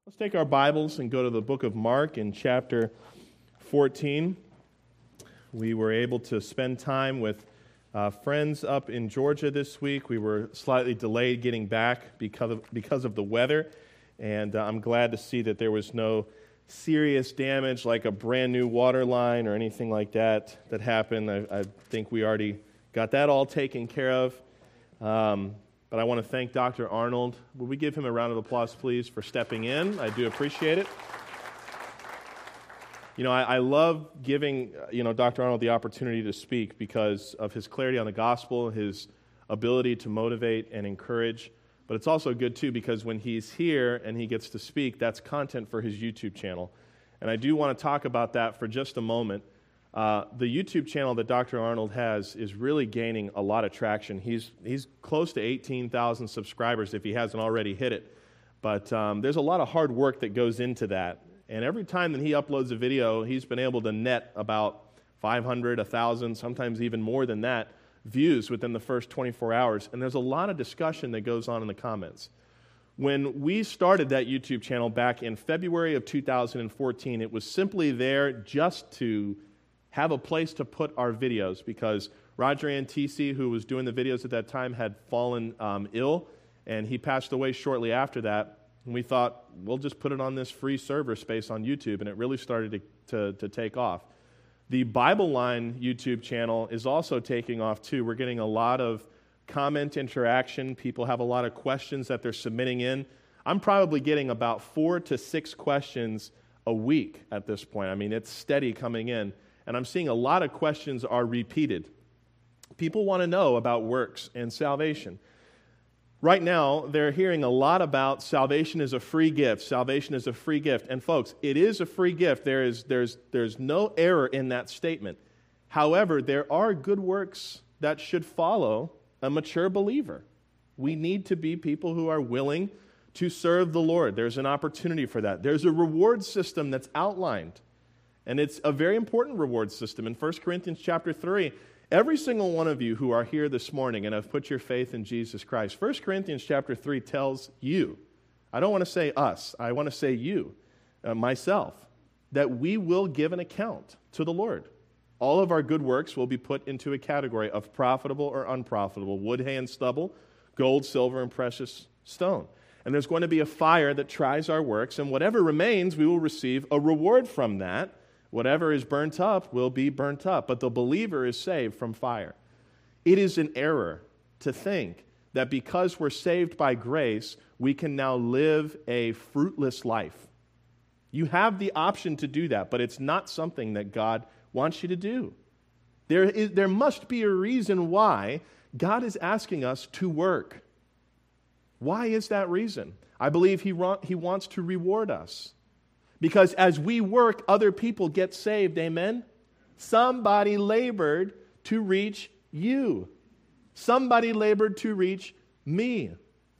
Let's take our Bibles and go to the book of Mark in chapter 14. We were able to spend time with friends up in Georgia this week. We were slightly delayed getting back because of the weather, and I'm glad to see that there was no serious damage like a brand new water line or anything like that happened. I think we already got that all taken care of. But I want to thank Dr. Arnold. Would we give him a round of applause, please, for stepping in? I do appreciate it. You know, I love giving, Dr. Arnold the opportunity to speak because of his clarity on the gospel, his ability to motivate and encourage. But it's also good, too, because when he's here and he gets to speak, that's content for his YouTube channel. And I do want to talk about that for just a moment. The YouTube channel that Dr. Arnold has is really gaining a lot of traction. He's close to 18,000 subscribers if he hasn't already hit it. But there's a lot of hard work that goes into that. And every time that he uploads a video, he's been able to net about 500, 1,000, sometimes even more than that, views within the first 24 hours. And there's a lot of discussion that goes on in the comments. When we started that YouTube channel back in February of 2014, it was simply there just to have a place to put our videos because Roger Antisi, who was doing the videos at that time, had fallen ill, and he passed away shortly after that. And we thought, we'll just put it on this free server space on YouTube, and it really started to take off. The Bible Line YouTube channel is also taking off, too. We're getting a lot of comment interaction. People have a lot of questions that they're submitting in. I'm probably getting about 4 to 6 questions a week at this point. I mean, it's steady coming in. And I'm seeing a lot of questions are repeated. People want to know about works and salvation. Right now, they're hearing a lot about salvation is a free gift. Salvation is a free gift. And folks, it is a free gift. There's no error in that statement. However, there are good works that should follow a mature believer. We need to be people who are willing to serve the Lord. There's an opportunity for that. There's a reward system that's outlined. And it's a very important reward system. In 1 Corinthians chapter 3, every single one of you who are here this morning and have put your faith in Jesus Christ, 1 Corinthians chapter 3 tells you, I don't want to say us, I want to say you, myself, that we will give an account to the Lord. All of our good works will be put into a category of profitable or unprofitable, wood, hay, and stubble, gold, silver, and precious stone. And there's going to be a fire that tries our works, and whatever remains, we will receive a reward from that. Whatever is burnt up will be burnt up, but the believer is saved from fire. It is an error to think that because we're saved by grace, we can now live a fruitless life. You have the option to do that, but it's not something that God wants you to do. There must be a reason why God is asking us to work. Why is that reason? I believe He wants to reward us. Because as we work, other people get saved, amen? Somebody labored to reach you. Somebody labored to reach me.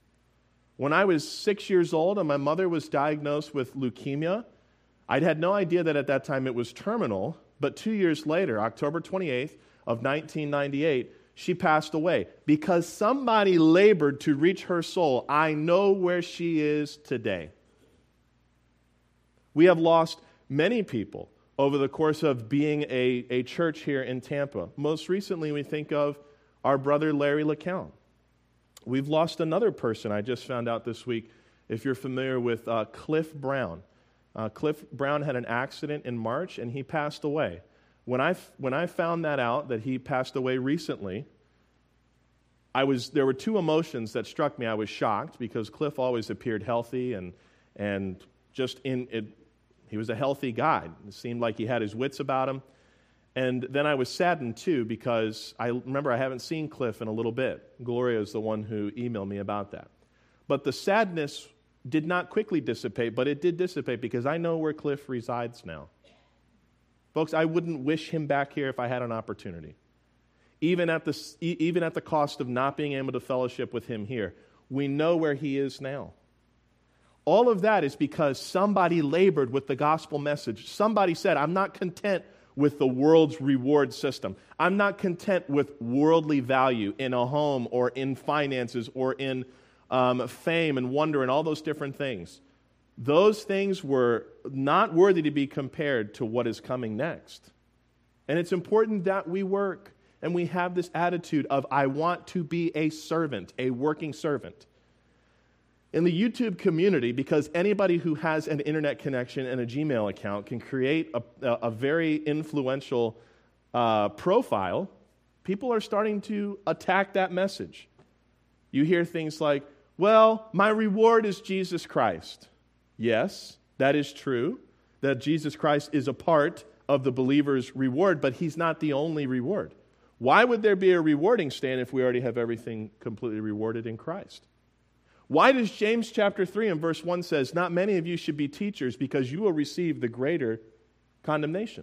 When I was 6 years old and my mother was diagnosed with leukemia, I'd had no idea that at that time it was terminal, but 2 years later, October 28th of 1998, she passed away. Because somebody labored to reach her soul, I know where she is today. We have lost many people over the course of being a church here in Tampa. Most recently, we think of our brother Larry LeCount. We've lost another person I just found out this week, if you're familiar with Cliff Brown. Cliff Brown had an accident in March, and he passed away. When I found that out, that he passed away recently, there were two emotions that struck me. I was shocked because Cliff always appeared healthy and just in it. He was a healthy guy. It seemed like he had his wits about him. And then I was saddened, too, because I remember I haven't seen Cliff in a little bit. Gloria is the one who emailed me about that. But the sadness did not quickly dissipate, but it did dissipate because I know where Cliff resides now. Folks, I wouldn't wish him back here if I had an opportunity. Even at the cost of not being able to fellowship with him here, we know where he is now. All of that is because somebody labored with the gospel message. Somebody said, I'm not content with the world's reward system. I'm not content with worldly value in a home or in finances or in fame and wonder and all those different things. those things were not worthy to be compared to what is coming next. And it's important that we work and we have this attitude of, I want to be a servant, a working servant. In the YouTube community, because anybody who has an internet connection and a Gmail account can create a very influential profile, people are starting to attack that message. You hear things like, well, my reward is Jesus Christ. Yes, that is true, that Jesus Christ is a part of the believer's reward, but he's not the only reward. Why would there be a rewarding stand if we already have everything completely rewarded in Christ? Why does James chapter 3 and verse 1 says, not many of you should be teachers because you will receive the greater condemnation?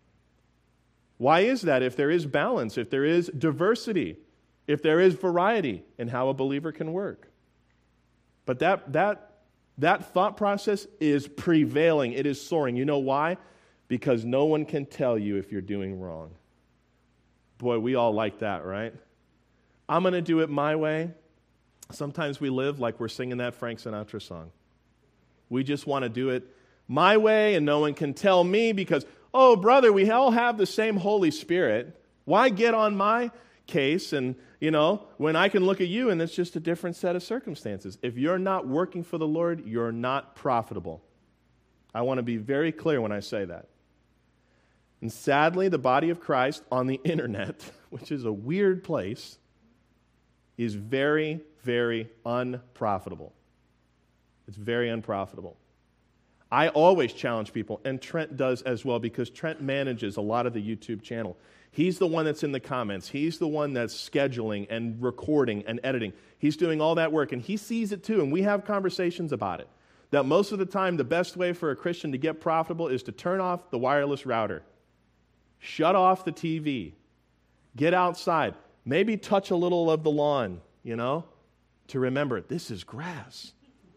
Why is that? If there is balance, if there is diversity, if there is variety in how a believer can work. But that thought process is prevailing. It is soaring. You know why? Because no one can tell you if you're doing wrong. Boy, we all like that, right? I'm going to do it my way. Sometimes we live like we're singing that Frank Sinatra song. We just want to do it my way, and no one can tell me because, oh, brother, we all have the same Holy Spirit. Why get on my case and, when I can look at you and it's just a different set of circumstances? If you're not working for the Lord, you're not profitable. I want to be very clear when I say that. And sadly, the body of Christ on the internet, which is a weird place, is very, very unprofitable. It's very unprofitable. I always challenge people, and Trent does as well, because Trent manages a lot of the YouTube channel. He's the one that's in the comments. He's the one that's scheduling and recording and editing. He's doing all that work, and he sees it too, and we have conversations about it. That most of the time, the best way for a Christian to get profitable is to turn off the wireless router. Shut off the TV. Get outside. Maybe touch a little of the lawn, to remember, this is grass.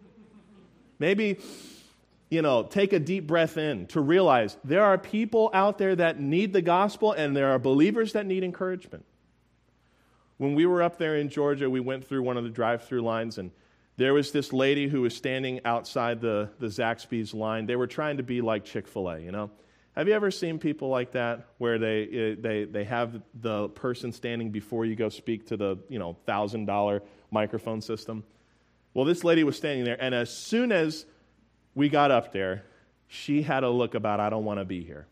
Maybe, take a deep breath in to realize there are people out there that need the gospel and there are believers that need encouragement. When we were up there in Georgia, we went through one of the drive-through lines, and there was this lady who was standing outside the Zaxby's line. They were trying to be like Chick-fil-A, Have you ever seen people like that where they have the person standing before you go speak to the $1,000 microphone system? Well, this lady was standing there, and as soon as we got up there, she had a look about, I don't want to be here.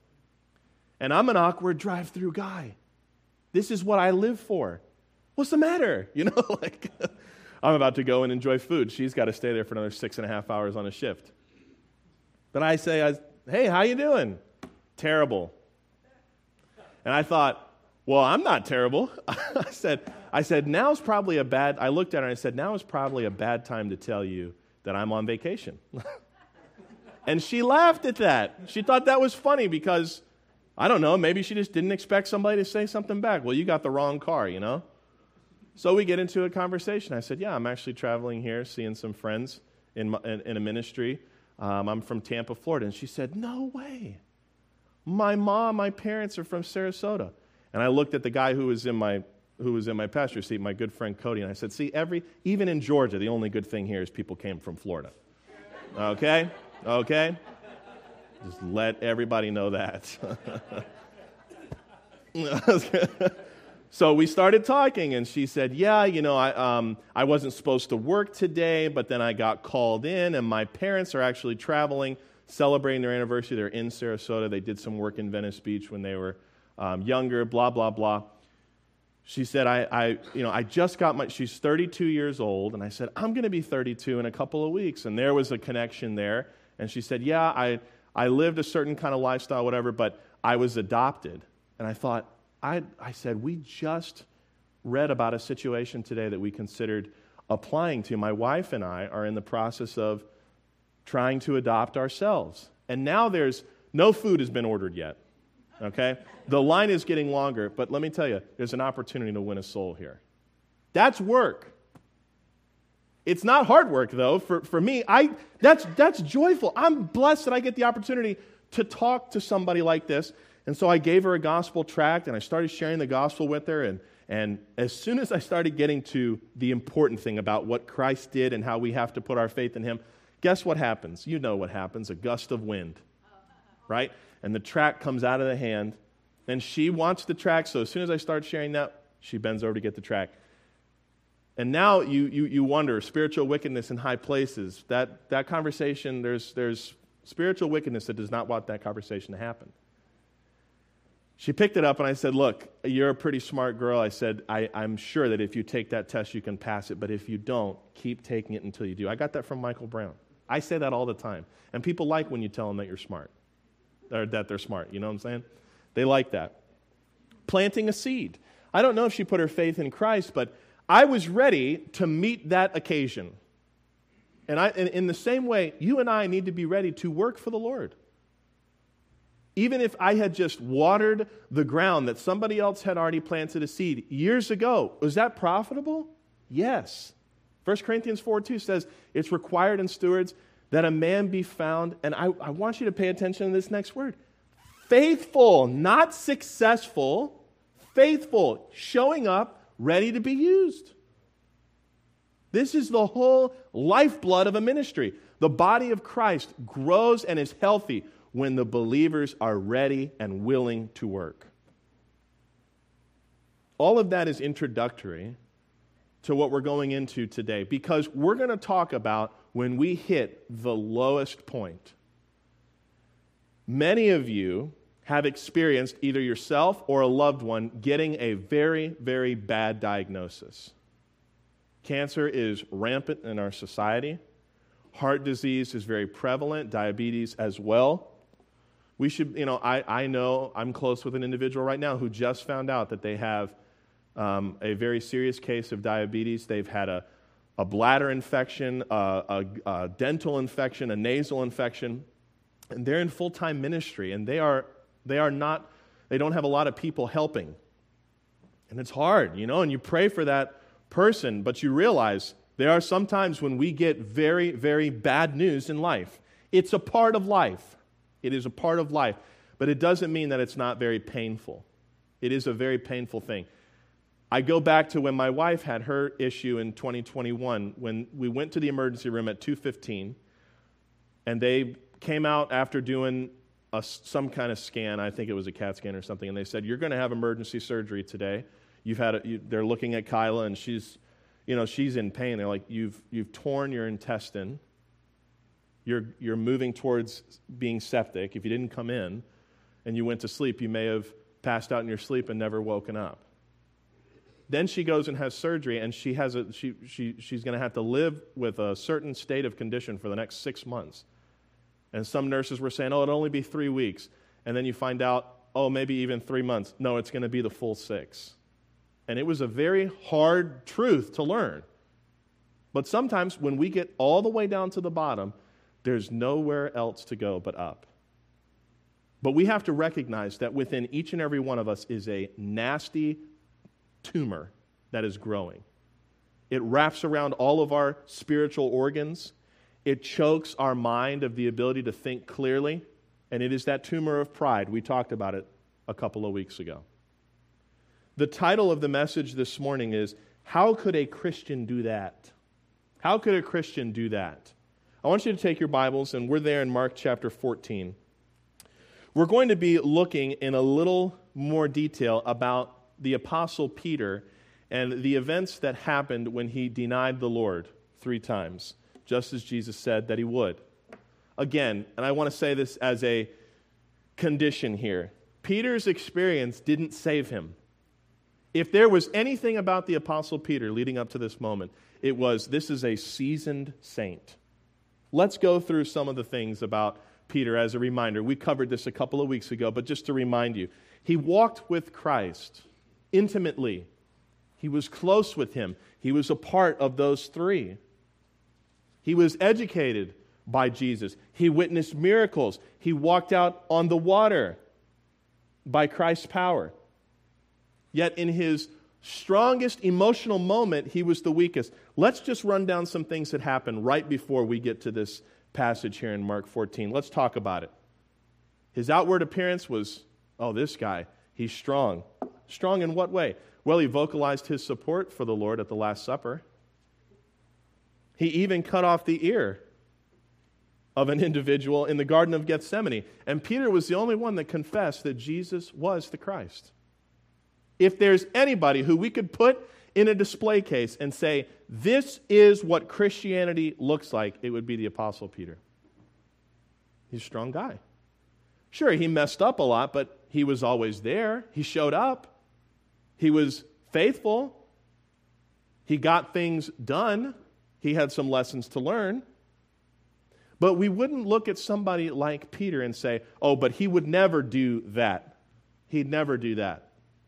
And I'm an awkward drive-through guy. This is what I live for. What's the matter? I'm about to go and enjoy food. She's got to stay there for another 6.5 hours on a shift. But I say, hey, how you doing? Terrible. And I thought, well, I'm not terrible. I said, now's probably I looked at her and I said, now is probably a bad time to tell you that I'm on vacation. And she laughed at that. She thought that was funny because, I don't know, maybe she just didn't expect somebody to say something back. Well, you got the wrong car, So we get into a conversation. I said, yeah, I'm actually traveling here, seeing some friends in a ministry. I'm from Tampa, Florida. And she said, no way. My parents are from Sarasota. And I looked at the guy who was in my passenger seat, my good friend Cody, and I said, see, even in Georgia, the only good thing here is people came from Florida. Okay? Just let everybody know that. So we started talking, and she said, yeah, I wasn't supposed to work today, but then I got called in, and my parents are actually traveling, celebrating their anniversary. They're in Sarasota. They did some work in Venice Beach when they were younger, blah, blah, blah. She said, I just got she's 32 years old, and I said, I'm going to be 32 in a couple of weeks, and there was a connection there. And she said, yeah, I lived a certain kind of lifestyle, whatever, but I was adopted. And I thought, I said, we just read about a situation today that we considered applying to. My wife and I are in the process of trying to adopt ourselves. And now no food has been ordered yet, okay? The line is getting longer, but let me tell you, there's an opportunity to win a soul here. That's work. It's not hard work, though. For me, that's joyful. I'm blessed that I get the opportunity to talk to somebody like this. And so I gave her a gospel tract, and I started sharing the gospel with her. And as soon as I started getting to the important thing about what Christ did and how we have to put our faith in Him, Guess what happens? You know what happens, a gust of wind, right? And the track comes out of the hand, and she wants the track, so as soon as I start sharing that, she bends over to get the track. And now you wonder, spiritual wickedness in high places, that conversation, there's spiritual wickedness that does not want that conversation to happen. She picked it up, and I said, look, you're a pretty smart girl. I said, I'm sure that if you take that test, you can pass it, but if you don't, keep taking it until you do. I got that from Michael Brown. I say that all the time. And people like when you tell them that you're smart, or that they're smart, you know what I'm saying? They like that. Planting a seed. I don't know if she put her faith in Christ, but I was ready to meet that occasion. And in the same way, you and I need to be ready to work for the Lord. Even if I had just watered the ground that somebody else had already planted a seed years ago, was that profitable? Yes. 1 Corinthians 4:2 says, it's required in stewards that a man be found, and I want you to pay attention to this next word, faithful, not successful, faithful, showing up, ready to be used. This is the whole lifeblood of a ministry. The body of Christ grows and is healthy when the believers are ready and willing to work. All of that is introductory to what we're going into today, because we're going to talk about when we hit the lowest point. Many of you have experienced, either yourself or a loved one, getting a very, very bad diagnosis. Cancer is rampant in our society. Heart disease is very prevalent, diabetes as well. We should, I know I'm close with an individual right now who just found out that they have a very serious case of diabetes. They've had a bladder infection, a dental infection, a nasal infection, and they're in full-time ministry, and they don't have a lot of people helping. And it's hard, and you pray for that person, but you realize there are some times when we get very, very bad news in life. It's a part of life. It is a part of life, but it doesn't mean that it's not very painful. It is a very painful thing. I go back to when my wife had her issue in 2021, when we went to the emergency room at 2:15, and they came out after doing some kind of scan. I think it was a CAT scan or something, and they said, you're going to have emergency surgery today. They're looking at Kyla, and she's in pain. They're like, you've torn your intestine. You're moving towards being septic. If you didn't come in and you went to sleep, you may have passed out in your sleep and never woken up. Then she goes and has surgery, and she's going to have to live with a certain state of condition for the next 6 months. And some nurses were saying, it'll only be 3 weeks. And then you find out, maybe even 3 months. No, it's going to be the full 6. And it was a very hard truth to learn. But sometimes when we get all the way down to the bottom, there's nowhere else to go but up. But we have to recognize that within each and every one of us is a nasty tumor that is growing. It wraps around all of our spiritual organs. It chokes our mind of the ability to think clearly. And it is that tumor of pride. We talked about it a couple of weeks ago. The title of the message this morning is, How Could a Christian Do That? How could a Christian do that? I want you to take your Bibles, and we're there in Mark chapter 14. We're going to be looking in a little more detail about the Apostle Peter and the events that happened when he denied the Lord 3 times, just as Jesus said that he would. Again, and I want to say this as a condition here, Peter's experience didn't save him. If there was anything about the Apostle Peter leading up to this moment, it was, this is a seasoned saint. Let's go through some of the things about Peter as a reminder. We covered this a couple of weeks ago, but just to remind you, he walked with Christ intimately. He was close with him. He was a part of those 3. He was educated by Jesus. He witnessed miracles. He walked out on the water by Christ's power. Yet in his strongest emotional moment, he was the weakest. Let's just run down some things that happened right before we get to this passage here in Mark 14. Let's talk about it. His outward appearance was, this guy, he's strong. Strong in what way? Well, he vocalized his support for the Lord at the Last Supper. He even cut off the ear of an individual in the Garden of Gethsemane. And Peter was the only one that confessed that Jesus was the Christ. If there's anybody who we could put in a display case and say, this is what Christianity looks like, it would be the Apostle Peter. He's a strong guy. Sure, he messed up a lot, but he was always there. He showed up. He was faithful. He got things done. He had some lessons to learn. But we wouldn't look at somebody like Peter and say, oh, but he would never do that. He'd never do that.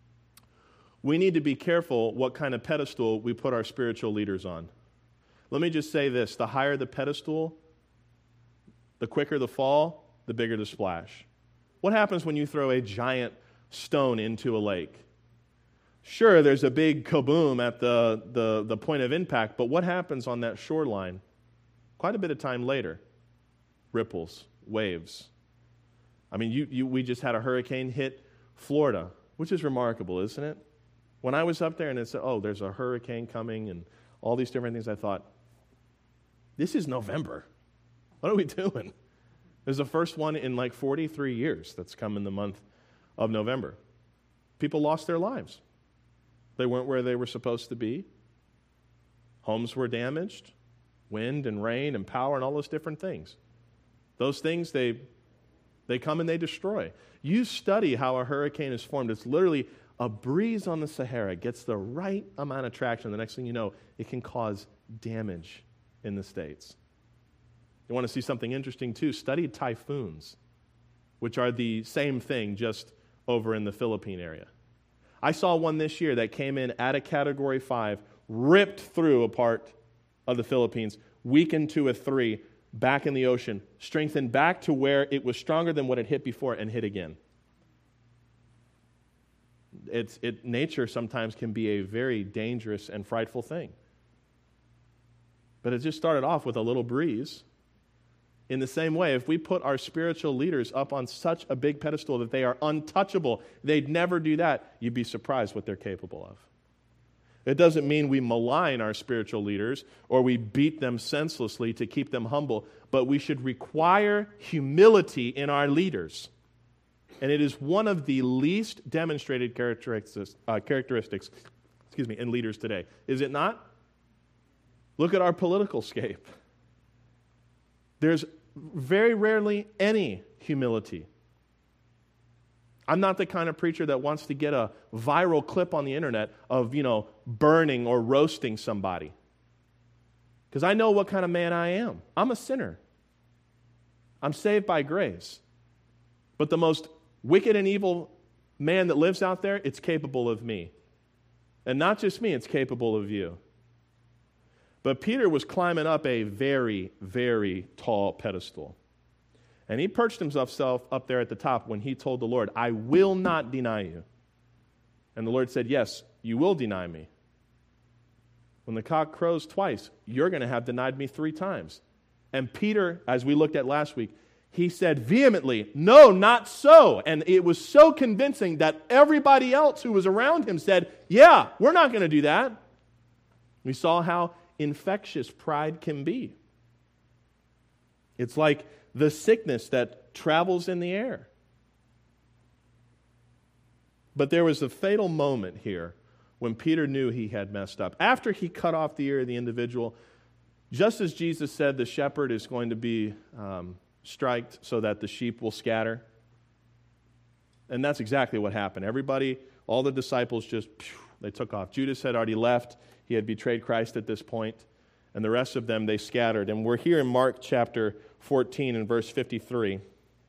We need to be careful what kind of pedestal we put our spiritual leaders on. Let me just say this. The higher the pedestal, the quicker the fall, the bigger the splash. What happens when you throw a giant stone into a lake? Sure, there's a big kaboom at the point of impact, but what happens on that shoreline? Quite a bit of time later. Ripples, waves. I mean, we just had a hurricane hit Florida, which is remarkable, isn't it? When I was up there and it said, oh, there's a hurricane coming and all these different things, I thought, this is November. What are we doing? There's the first one in like 43 years that's come in the month of November. People lost their lives. They weren't where they were supposed to be. Homes were damaged. Wind and rain and power and all those different things. Those things, they come and they destroy. You study how a hurricane is formed. It's literally a breeze on the Sahara gets the right amount of traction. The next thing you know, it can cause damage in the States. You want to see something interesting too? Study typhoons, which are the same thing just over in the Philippine area. I saw one this year that came in at a Category 5, ripped through a part of the Philippines, weakened to a 3, back in the ocean, strengthened back to where it was stronger than what it hit before and hit again. Nature sometimes can be a very dangerous and frightful thing. But it just started off with a little breeze. In the same way, if we put our spiritual leaders up on such a big pedestal that they are untouchable, they'd never do that, you'd be surprised what they're capable of. It doesn't mean we malign our spiritual leaders or we beat them senselessly to keep them humble, but we should require humility in our leaders. And it is one of the least demonstrated characteristics in leaders today. Is it not? Look at our political scape. There's very rarely any humility. I'm not the kind of preacher that wants to get a viral clip on the internet of, burning or roasting somebody. Because I know what kind of man I am. I'm a sinner. I'm saved by grace. But the most wicked and evil man that lives out there, it's capable of me. And not just me, it's capable of you. But Peter was climbing up a very, very tall pedestal. And he perched himself up there at the top when he told the Lord, I will not deny you. And the Lord said, yes, you will deny me. When the cock crows twice, you're going to have denied me 3 times. And Peter, as we looked at last week, he said vehemently, no, not so. And it was so convincing that everybody else who was around him said, yeah, we're not going to do that. We saw how infectious pride can be. It's like the sickness that travels in the air. But there was a fatal moment here when Peter knew he had messed up. After he cut off the ear of the individual, just as Jesus said the shepherd is going to be striked so that the sheep will scatter. And that's exactly what happened. Everybody, all the disciples they took off. Judas had already left. He had betrayed Christ at this point. And the rest of them, they scattered. And we're here in Mark chapter 14 and verse 53. And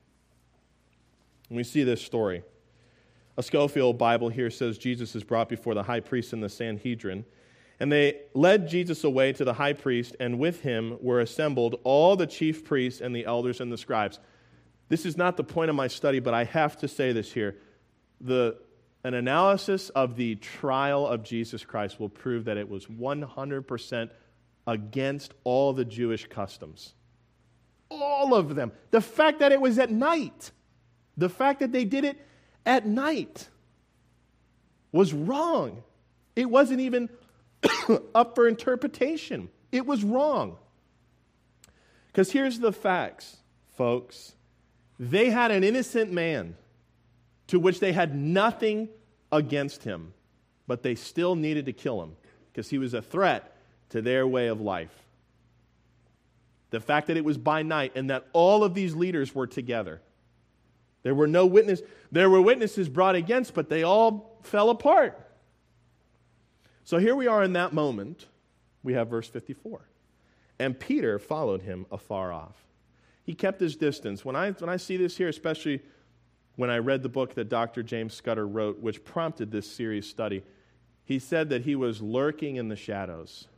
we see this story. A Scofield Bible here says Jesus is brought before the high priest and the Sanhedrin. And they led Jesus away to the high priest, and with him were assembled all the chief priests and the elders and the scribes. This is not the point of my study, but I have to say this here. An analysis of the trial of Jesus Christ will prove that it was 100% against all the Jewish customs. All of them. The fact that it was at night, the fact that they did it at night was wrong. It wasn't even up for interpretation. It was wrong. Because here's the facts, folks. They had an innocent man to which they had nothing against him, but they still needed to kill him because he was a threat to their way of life. The fact that it was by night and that all of these leaders were together. There were witnesses brought against, but they all fell apart. So here we are in that moment. We have verse 54. And Peter followed him afar off. He kept his distance. When I see this here, especially when I read the book that Dr. James Scudder wrote, which prompted this serious study, he said that he was lurking in the shadows.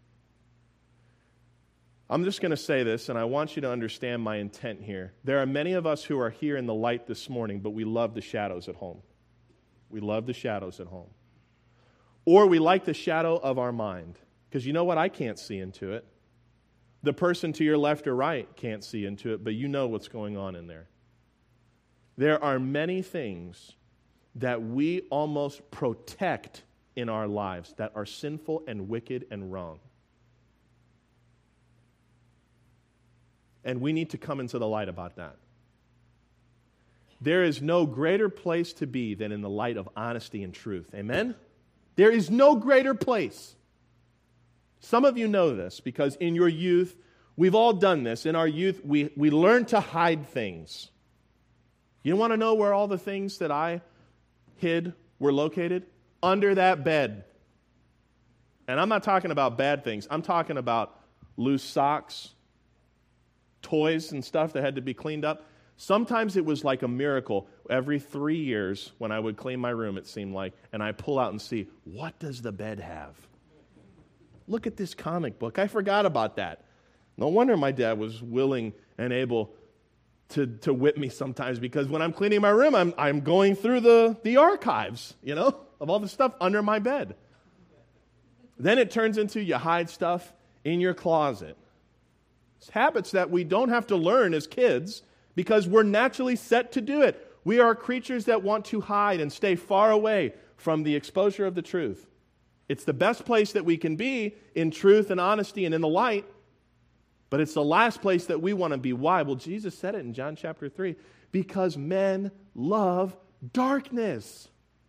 I'm just going to say this, and I want you to understand my intent here. There are many of us who are here in the light this morning, but we love the shadows at home. We love the shadows at home. Or we like the shadow of our mind. Because you know what? I can't see into it. The person to your left or right can't see into it, but you know what's going on in there. There are many things that we almost protect in our lives that are sinful and wicked and wrong. And we need to come into the light about that. There is no greater place to be than in the light of honesty and truth. Amen? There is no greater place. Some of you know this because in your youth, we've all done this. In our youth, we learn to hide things. You want to know where all the things that I hid were located? Under that bed. And I'm not talking about bad things. I'm talking about loose socks, toys and stuff that had to be cleaned up. Sometimes it was like a miracle. Every 3 years when I would clean my room, it seemed like, and I pull out and see, what does the bed have? Look at this comic book. I forgot about that. No wonder my dad was willing and able to whip me sometimes, because when I'm cleaning my room, I'm going through the archives, of all the stuff under my bed. Then it turns into you hide stuff in your closet. It's habits that we don't have to learn as kids because we're naturally set to do it. We are creatures that want to hide and stay far away from the exposure of the truth. It's the best place that we can be in truth and honesty and in the light, but it's the last place that we want to be. Why? Well, Jesus said it in John chapter 3, because men love darkness.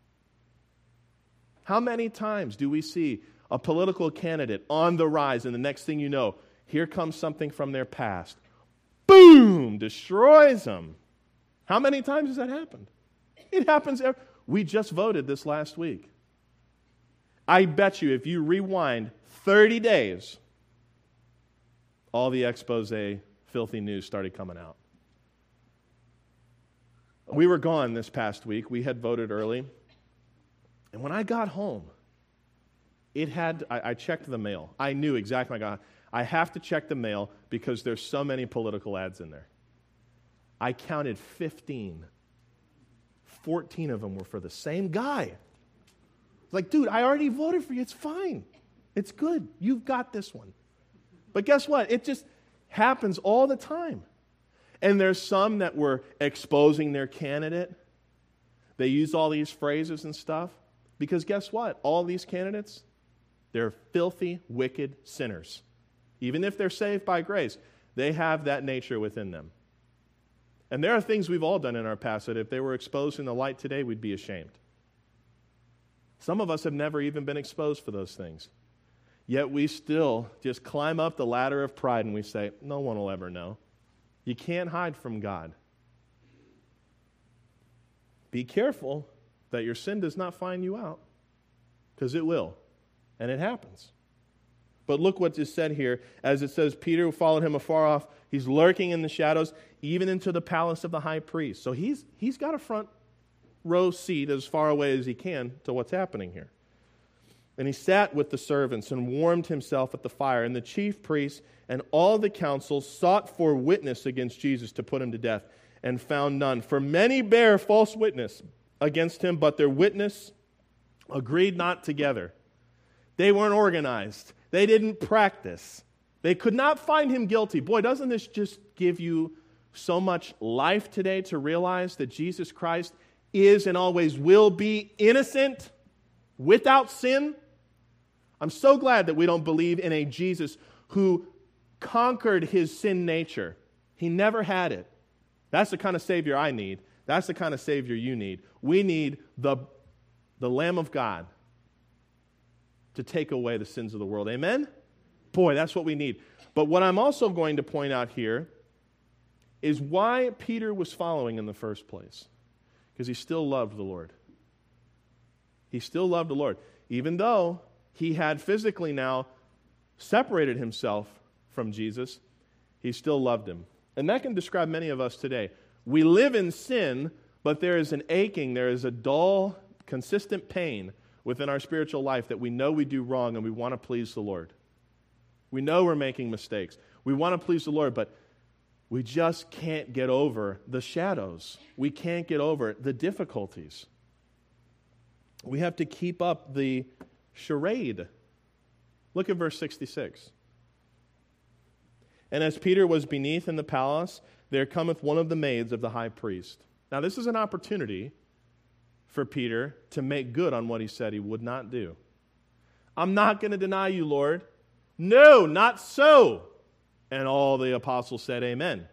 How many times do we see a political candidate on the rise, and the next thing you know, here comes something from their past. Boom! Destroys them. How many times has that happened? It happens we just voted this last week. I bet you if you rewind 30 days, all the expose, filthy news started coming out. We were gone this past week. We had voted early. And when I got home, I checked the mail. I knew exactly I have to check the mail because there's so many political ads in there. I counted 15. 14 of them were for the same guy. It's like, dude, I already voted for you. It's fine. It's good. You've got this one. But guess what? It just happens all the time. And there's some that were exposing their candidate. They use all these phrases and stuff. Because guess what? All these candidates, they're filthy, wicked sinners. Even if they're saved by grace, they have that nature within them. And there are things we've all done in our past that if they were exposed in the light today, we'd be ashamed. Some of us have never even been exposed for those things. Yet we still just climb up the ladder of pride and we say, no one will ever know. You can't hide from God. Be careful that your sin does not find you out, because it will, and it happens. But look what is said here, as it says, Peter followed him afar off. He's lurking in the shadows, even into the palace of the high priest. So he's got a front row seat as far away as he can to what's happening here. And he sat with the servants and warmed himself at the fire. And the chief priests and all the council sought for witness against Jesus to put him to death, and found none. For many bear false witness against him, but their witness agreed not together. They weren't organized. They didn't practice. They could not find him guilty. Boy, doesn't this just give you so much life today to realize that Jesus Christ is and always will be innocent, without sin? I'm so glad that we don't believe in a Jesus who conquered his sin nature. He never had it. That's the kind of Savior I need. That's the kind of Savior you need. We need the Lamb of God to take away the sins of the world. Amen? Boy, that's what we need. But what I'm also going to point out here is why Peter was following in the first place. Because he still loved the Lord. He still loved the Lord. Even though he had physically now separated himself from Jesus, he still loved him. And that can describe many of us today. We live in sin, but there is an aching, there is a dull, consistent pain within our spiritual life that we know we do wrong and we want to please the Lord. We know we're making mistakes. We want to please the Lord, but we just can't get over the shadows. We can't get over the difficulties. We have to keep up the charade. Look at verse 66. And as Peter was beneath in the palace, there cometh one of the maids of the high priest. Now this is an opportunity for Peter to make good on what he said he would not do. I'm not going to deny you, Lord. No, not so. And all the apostles said amen.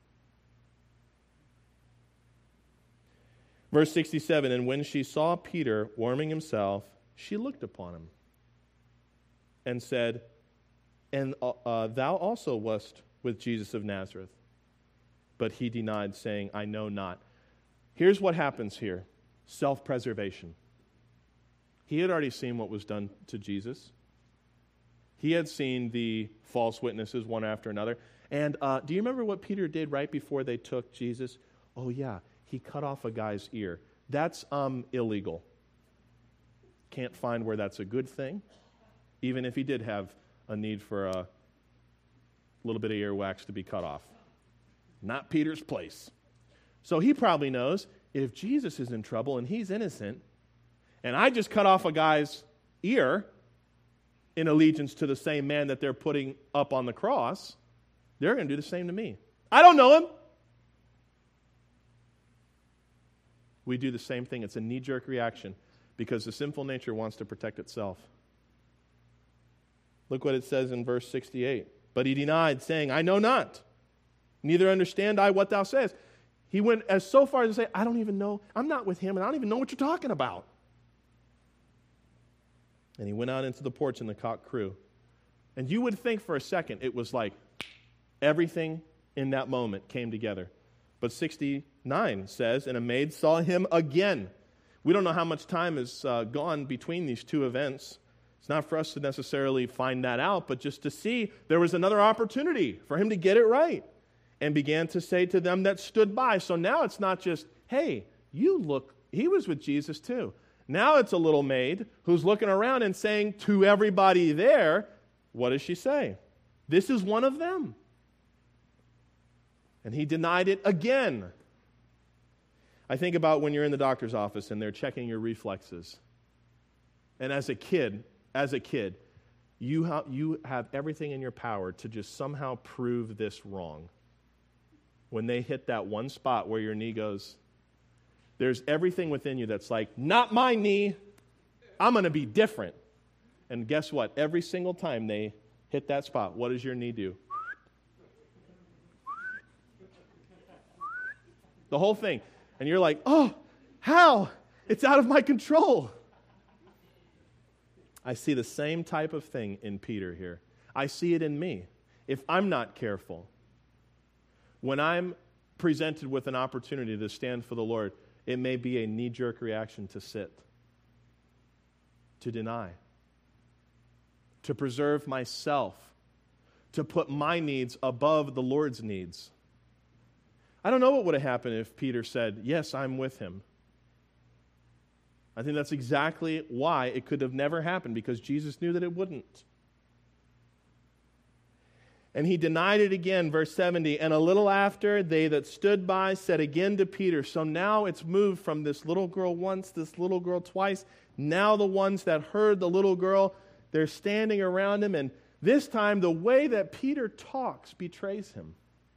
Verse 67, and when she saw Peter warming himself, she looked upon him and said, and thou also wast with Jesus of Nazareth. But he denied, saying, I know not. Here's what happens here. Self-preservation. He had already seen what was done to Jesus. He had seen the false witnesses one after another. And do you remember what Peter did right before they took Jesus? Oh yeah, he cut off a guy's ear. That's illegal. Can't find where that's a good thing, even if he did have a need for a little bit of earwax to be cut off. Not Peter's place. So he probably knows, if Jesus is in trouble and he's innocent, and I just cut off a guy's ear in allegiance to the same man that they're putting up on the cross, they're going to do the same to me. I don't know him. We do the same thing. It's a knee-jerk reaction because the sinful nature wants to protect itself. Look what it says in verse 68. But he denied, saying, I know not, neither understand I what thou sayest. He went as so far as to say, I don't even know, I'm not with him, and I don't even know what you're talking about. And he went out into the porch, and the cock crew. And you would think for a second it was like everything in that moment came together. But 69 says, and a maid saw him again. We don't know how much time has gone between these two events. It's not for us to necessarily find that out, but just to see there was another opportunity for him to get it right. And began to say to them that stood by. So now it's not just, hey, you look, he was with Jesus too. Now it's a little maid who's looking around and saying to everybody there, what does she say? This is one of them. And he denied it again. I think about when you're in the doctor's office and they're checking your reflexes. And as a kid, you have everything in your power to just somehow prove this wrong. When they hit that one spot where your knee goes, there's everything within you that's like, not my knee, I'm going to be different. And guess what? Every single time they hit that spot, what does your knee do? The whole thing. And you're like, oh, how? It's out of my control. I see the same type of thing in Peter here. I see it in me. If I'm not careful, when I'm presented with an opportunity to stand for the Lord, it may be a knee-jerk reaction to sit, to deny, to preserve myself, to put my needs above the Lord's needs. I don't know what would have happened if Peter said, yes, I'm with him. I think that's exactly why it could have never happened, because Jesus knew that it wouldn't. And he denied it again, verse 70, and a little after, they that stood by said again to Peter. So now it's moved from this little girl once, this little girl twice. Now the ones that heard the little girl, they're standing around him, and this time the way that Peter talks betrays him.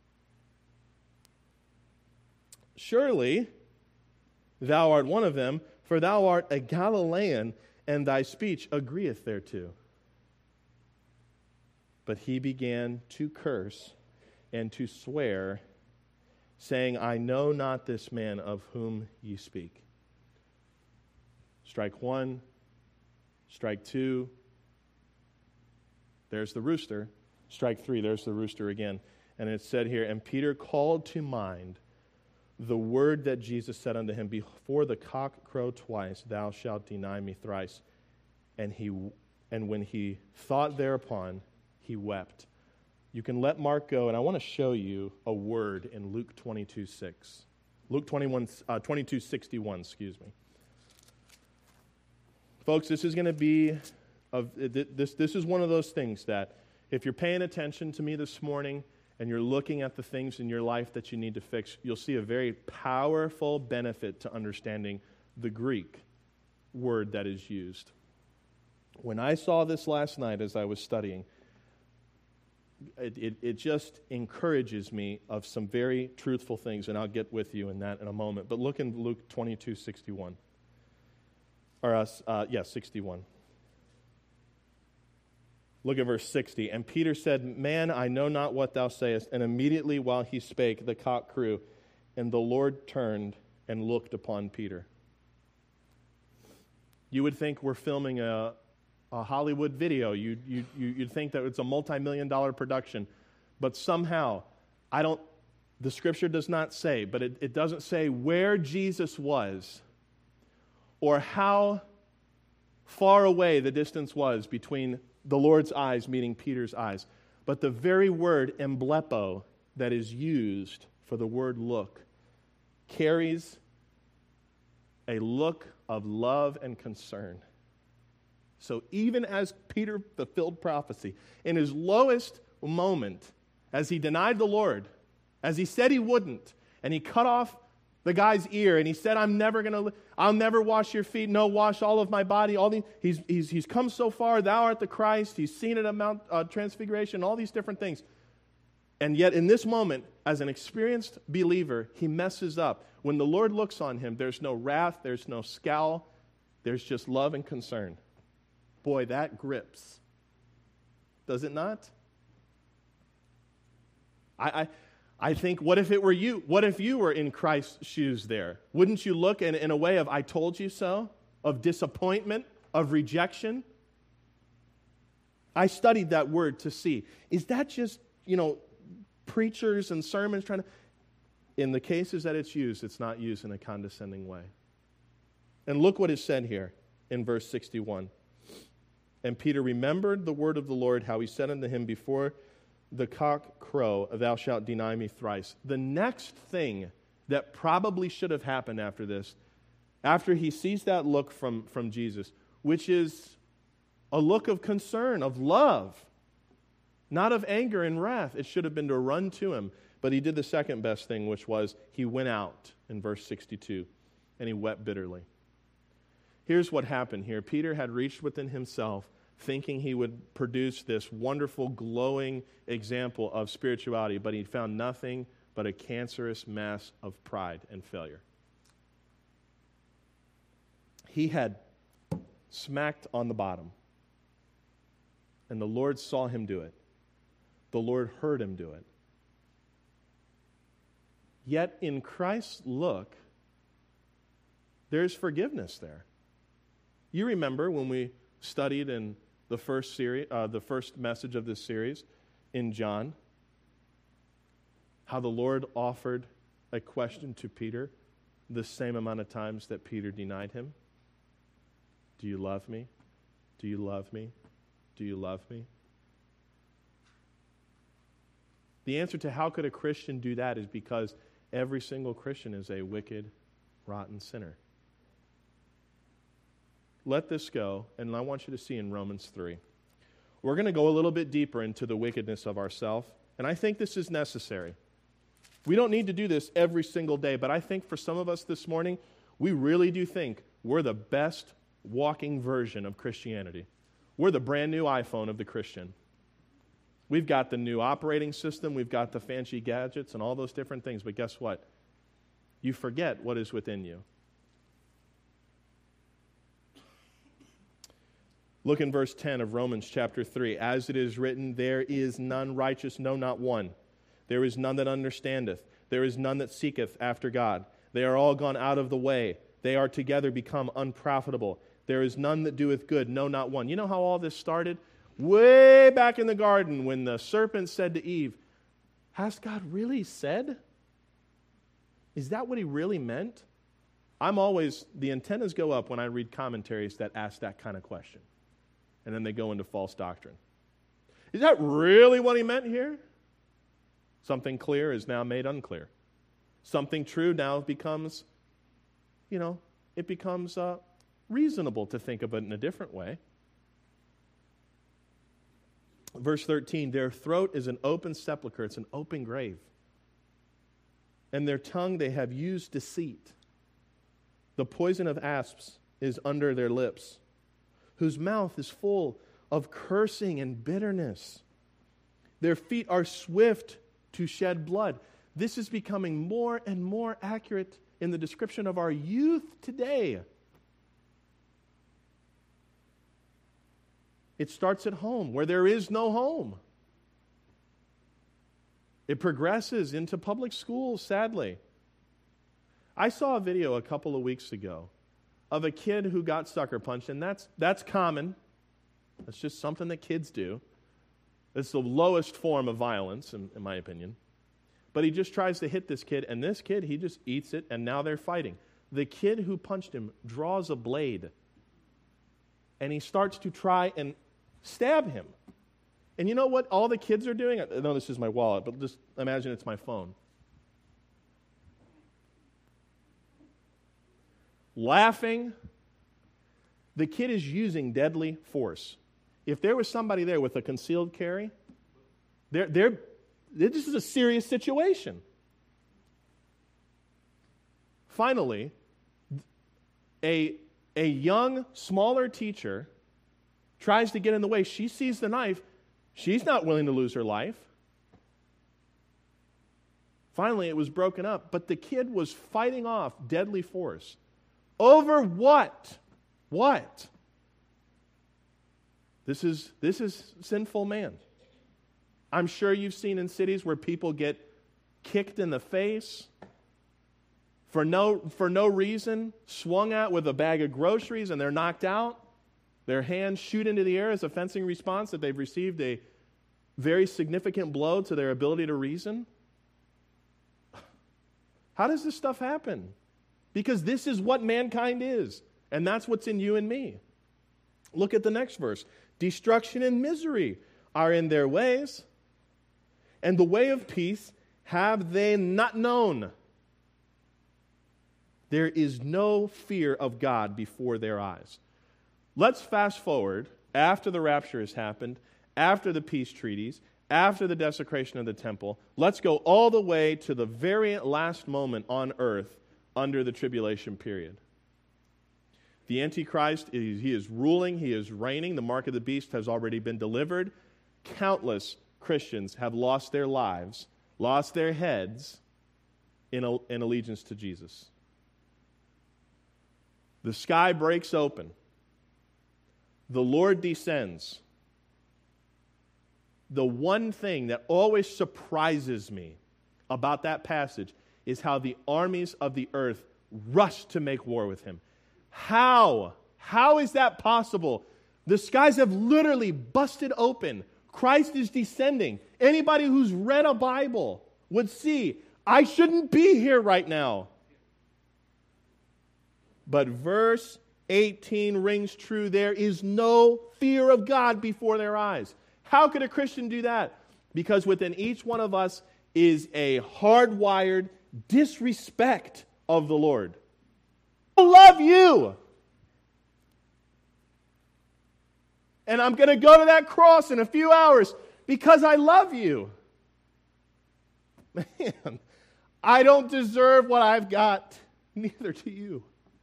Surely thou art one of them, for thou art a Galilean, and thy speech agreeth thereto. But he began to curse and to swear, saying, I know not this man of whom ye speak. Strike one, strike two, there's the rooster. Strike three, there's the rooster again. And it said here, and Peter called to mind the word that Jesus said unto him, before the cock crow twice, thou shalt deny me thrice. And when he thought thereupon, he wept. You can let Mark go, and I want to show you a word in Luke 22:6. Luke 22:61, excuse me. Folks, this is going to be, this is one of those things that if you're paying attention to me this morning and you're looking at the things in your life that you need to fix, you'll see a very powerful benefit to understanding the Greek word that is used. When I saw this last night as I was studying, it just encourages me of some very truthful things, and I'll get with you in that in a moment. But look in Luke 22:61. 61. Look at verse 60. And Peter said, Man, I know not what thou sayest. And immediately while he spake, the cock crew, and the Lord turned and looked upon Peter. You would think we're filming a Hollywood video. You'd think that it's a multi-million-dollar production. But somehow, the Scripture does not say, but it doesn't say where Jesus was or how far away the distance was between the Lord's eyes meeting Peter's eyes. But the very word emblepo that is used for the word look carries a look of love and concern. So even as Peter fulfilled prophecy, in his lowest moment, as he denied the Lord, as he said he wouldn't, and he cut off the guy's ear, and he said, I'll never wash your feet, no, wash all of my body. He's come so far, thou art the Christ, he's seen it at Mount Transfiguration, all these different things. And yet in this moment, as an experienced believer, he messes up. When the Lord looks on him, there's no wrath, there's no scowl, there's just love and concern. Boy, that grips. Does it not? I think, what if it were you? What if you were in Christ's shoes there? Wouldn't you look in a way of I told you so? Of disappointment? Of rejection? I studied that word to see. Is that just, preachers and sermons trying to... In the cases that it's used, it's not used in a condescending way. And look what is said here in verse 61. And Peter remembered the word of the Lord, how he said unto him, before the cock crow, thou shalt deny me thrice. The next thing that probably should have happened after this, after he sees that look from Jesus, which is a look of concern, of love, not of anger and wrath. It should have been to run to him. But he did the second best thing, which was he went out in verse 62, and he wept bitterly. Here's what happened here. Peter had reached within himself, thinking he would produce this wonderful, glowing example of spirituality, but he found nothing but a cancerous mass of pride and failure. He had smacked on the bottom, and the Lord saw him do it. The Lord heard him do it. Yet in Christ's look, there's forgiveness there. You remember when we studied in the first message of this series in John, how the Lord offered a question to Peter the same amount of times that Peter denied him. Do you love me? Do you love me? Do you love me? The answer to how could a Christian do that is because every single Christian is a wicked, rotten sinner. Let this go, and I want you to see in Romans 3. We're going to go a little bit deeper into the wickedness of ourselves, and I think this is necessary. We don't need to do this every single day, but I think for some of us this morning, we really do think we're the best walking version of Christianity. We're the brand new iPhone of the Christian. We've got the new operating system, we've got the fancy gadgets and all those different things, but guess what? You forget what is within you. Look in verse 10 of Romans chapter 3. As it is written, there is none righteous, no, not one. There is none that understandeth. There is none that seeketh after God. They are all gone out of the way. They are together become unprofitable. There is none that doeth good, no, not one. You know how all this started? Way back in the garden when the serpent said to Eve, has God really said? Is that what he really meant? The antennas go up when I read commentaries that ask that kind of question. And then they go into false doctrine. Is that really what he meant here? Something clear is now made unclear. Something true now becomes, it becomes reasonable to think of it in a different way. Verse 13, their throat is an open sepulchre, it's an open grave. And their tongue they have used deceit. The poison of asps is under their lips, whose mouth is full of cursing and bitterness. Their feet are swift to shed blood. This is becoming more and more accurate in the description of our youth today. It starts at home, where there is no home. It progresses into public schools, sadly. I saw a video a couple of weeks ago of a kid who got sucker punched, and that's common. That's just something that kids do. It's the lowest form of violence, in my opinion. But he just tries to hit this kid, and this kid, he just eats it, and now they're fighting. The kid who punched him draws a blade, and he starts to try and stab him. And you know what all the kids are doing? I know this is my wallet, but just imagine it's my phone. Laughing. The kid is using deadly force. If there was somebody there with a concealed carry, this is a serious situation. Finally, a young, smaller teacher tries to get in the way. She sees the knife. She's not willing to lose her life. Finally, it was broken up, but the kid was fighting off deadly force. Over what? What? This is sinful man. I'm sure you've seen in cities where people get kicked in the face for no reason, swung at with a bag of groceries, and they're knocked out. Their hands shoot into the air as a fencing response that they've received a very significant blow to their ability to reason. How does this stuff happen? Because this is what mankind is, and that's what's in you and me. Look at the next verse. Destruction and misery are in their ways, and the way of peace have they not known. There is no fear of God before their eyes. Let's fast forward after the rapture has happened, after the peace treaties, after the desecration of the temple. Let's go all the way to the very last moment on earth under the tribulation period. The Antichrist, he is ruling, he is reigning. The mark of the beast has already been delivered. Countless Christians have lost their lives, lost their heads in allegiance to Jesus. The sky breaks open. The Lord descends. The one thing that always surprises me about that passage is how the armies of the earth rush to make war with him. How? How is that possible? The skies have literally busted open. Christ is descending. Anybody who's read a Bible would see, I shouldn't be here right now. But verse 18 rings true. There is no fear of God before their eyes. How could a Christian do that? Because within each one of us is a hardwired disrespect of the Lord. I love you. And I'm going to go to that cross in a few hours because I love you. Man, I don't deserve what I've got. Neither do you.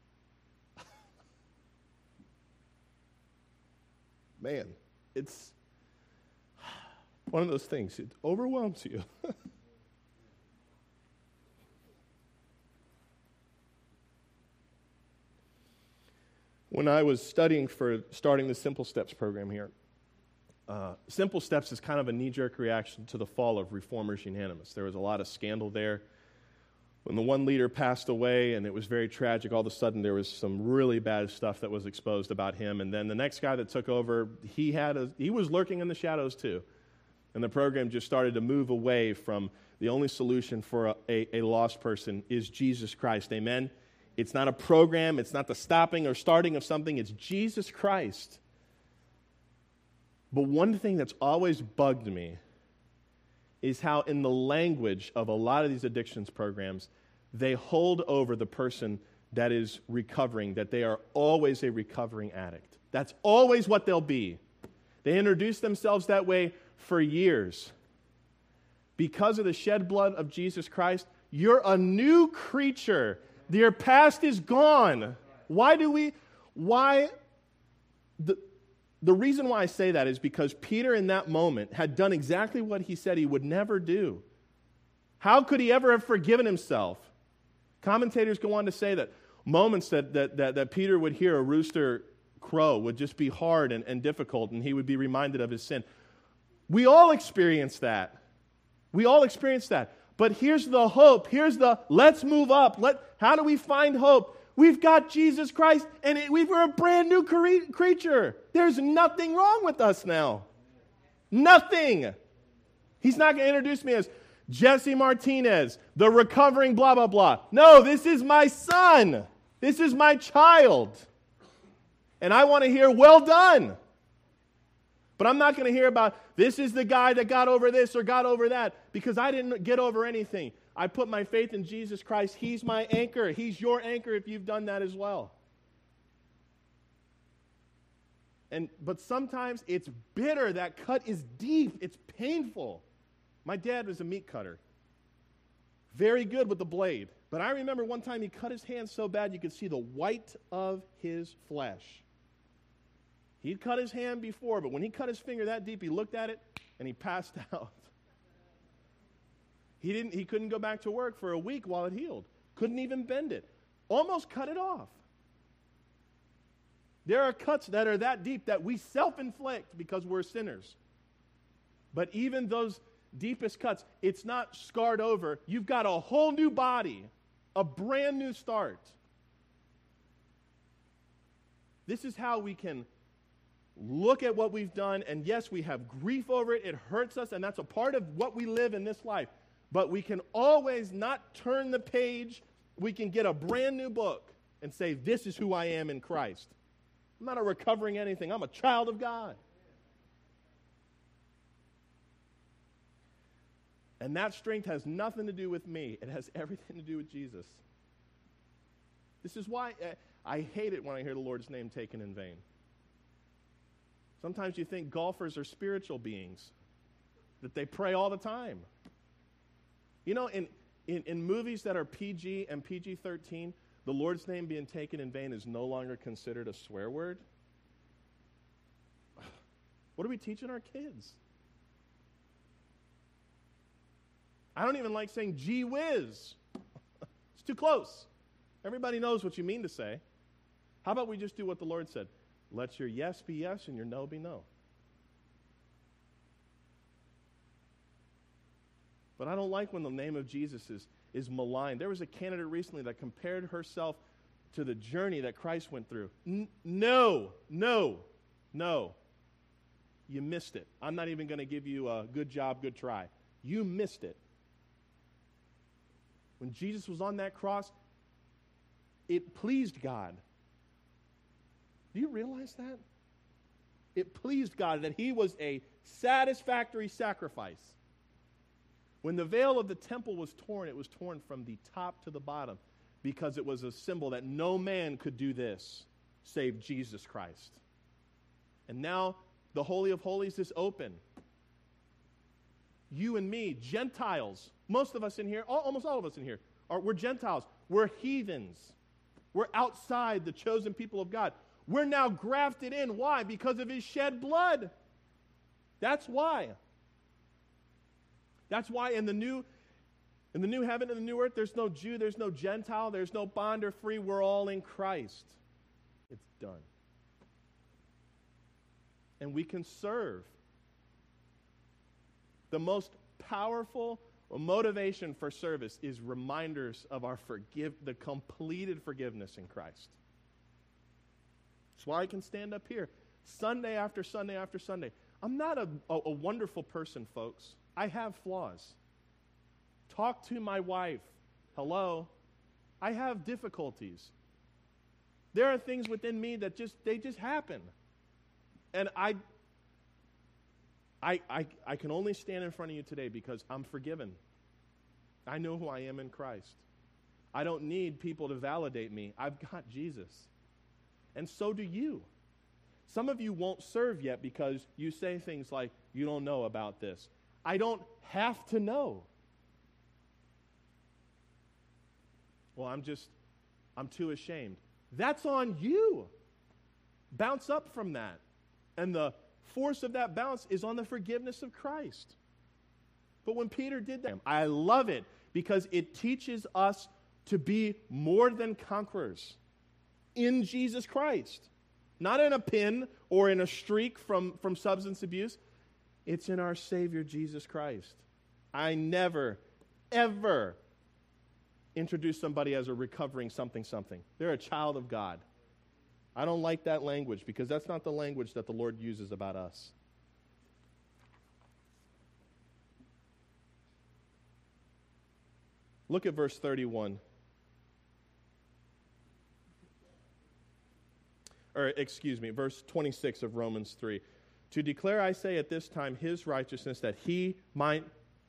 Man, it's one of those things. It overwhelms you. When I was studying for starting the Simple Steps program here, Simple Steps is kind of a knee-jerk reaction to the fall of Reformers Unanimous. There was a lot of scandal there. When the one leader passed away, and it was very tragic, all of a sudden there was some really bad stuff that was exposed about him. And then the next guy that took over, he was lurking in the shadows too. And the program just started to move away from the only solution for a lost person is Jesus Christ. Amen? It's not a program. It's not the stopping or starting of something. It's Jesus Christ. But one thing that's always bugged me is how in the language of a lot of these addictions programs, they hold over the person that is recovering, that they are always a recovering addict. That's always what they'll be. They introduce themselves that way for years. Because of the shed blood of Jesus Christ, you're a new creature. Your past is gone. The reason why I say that is because Peter in that moment had done exactly what he said he would never do. How could he ever have forgiven himself? Commentators go on to say that moments that Peter would hear a rooster crow would just be hard and difficult, and he would be reminded of his sin. We all experience that. But here's the hope. Let's move up. How do we find hope? We've got Jesus Christ, and we're a brand new creature. There's nothing wrong with us now. Nothing. He's not going to introduce me as Jesse Martinez, the recovering blah, blah, blah. No, this is my son. This is my child. And I want to hear, well done. But I'm not going to hear about, this is the guy that got over this or got over that, because I didn't get over anything. I put my faith in Jesus Christ. He's my anchor. He's your anchor if you've done that as well. But sometimes it's bitter. That cut is deep. It's painful. My dad was a meat cutter. Very good with the blade. But I remember one time he cut his hand so bad you could see the white of his flesh. He'd cut his hand before, but when he cut his finger that deep, he looked at it and he passed out. He couldn't go back to work for a week while it healed. Couldn't even bend it. Almost cut it off. There are cuts that are that deep that we self-inflict because we're sinners. But even those deepest cuts, it's not scarred over. You've got a whole new body, a brand new start. This is how we can look at what we've done, and yes, we have grief over it. It hurts us, and that's a part of what we live in this life. But we can always not turn the page. We can get a brand new book and say, this is who I am in Christ. I'm not a recovering anything. I'm a child of God. And that strength has nothing to do with me. It has everything to do with Jesus. This is why I hate it when I hear the Lord's name taken in vain. Sometimes you think golfers are spiritual beings, that they pray all the time. You know, in movies that are PG and PG-13, the Lord's name being taken in vain is no longer considered a swear word. What are we teaching our kids? I don't even like saying gee whiz. It's too close. Everybody knows what you mean to say. How about we just do what the Lord said? Let your yes be yes and your no be no. But I don't like when the name of Jesus is maligned. There was a candidate recently that compared herself to the journey that Christ went through. No. You missed it. I'm not even going to give you a good job, good try. You missed it. When Jesus was on that cross, it pleased God. Do you realize that? It pleased God that he was a satisfactory sacrifice. When the veil of the temple was torn, it was torn from the top to the bottom because it was a symbol that no man could do this save Jesus Christ. And now the Holy of Holies is open. You and me, Gentiles, most of us in here, almost all of us in here, we're Gentiles. We're heathens. We're outside the chosen people of God. We're now grafted in. Why? Because of his shed blood. That's why. That's why in the new heaven and the new earth, there's no Jew, there's no Gentile, there's no bond or free. We're all in Christ. It's done. And we can serve. The most powerful motivation for service is reminders of our the completed forgiveness in Christ. That's why I can stand up here Sunday after Sunday after Sunday. I'm not a wonderful person, folks. I have flaws. Talk to my wife. Hello. I have difficulties. There are things within me that just happen. And I can only stand in front of you today because I'm forgiven. I know who I am in Christ. I don't need people to validate me. I've got Jesus. And so do you. Some of you won't serve yet because you say things like, you don't know about this. I don't have to know. Well, I'm too ashamed. That's on you. Bounce up from that. And the force of that bounce is on the forgiveness of Christ. But when Peter did that, I love it because it teaches us to be more than conquerors in Jesus Christ. Not in a pin or in a streak from substance abuse. It's in our Savior, Jesus Christ. I never, ever introduce somebody as a recovering something. They're a child of God. I don't like that language because that's not the language that the Lord uses about us. Look at verse 31. Verse 26 of Romans 3. To declare, I say, at this time his righteousness, that he might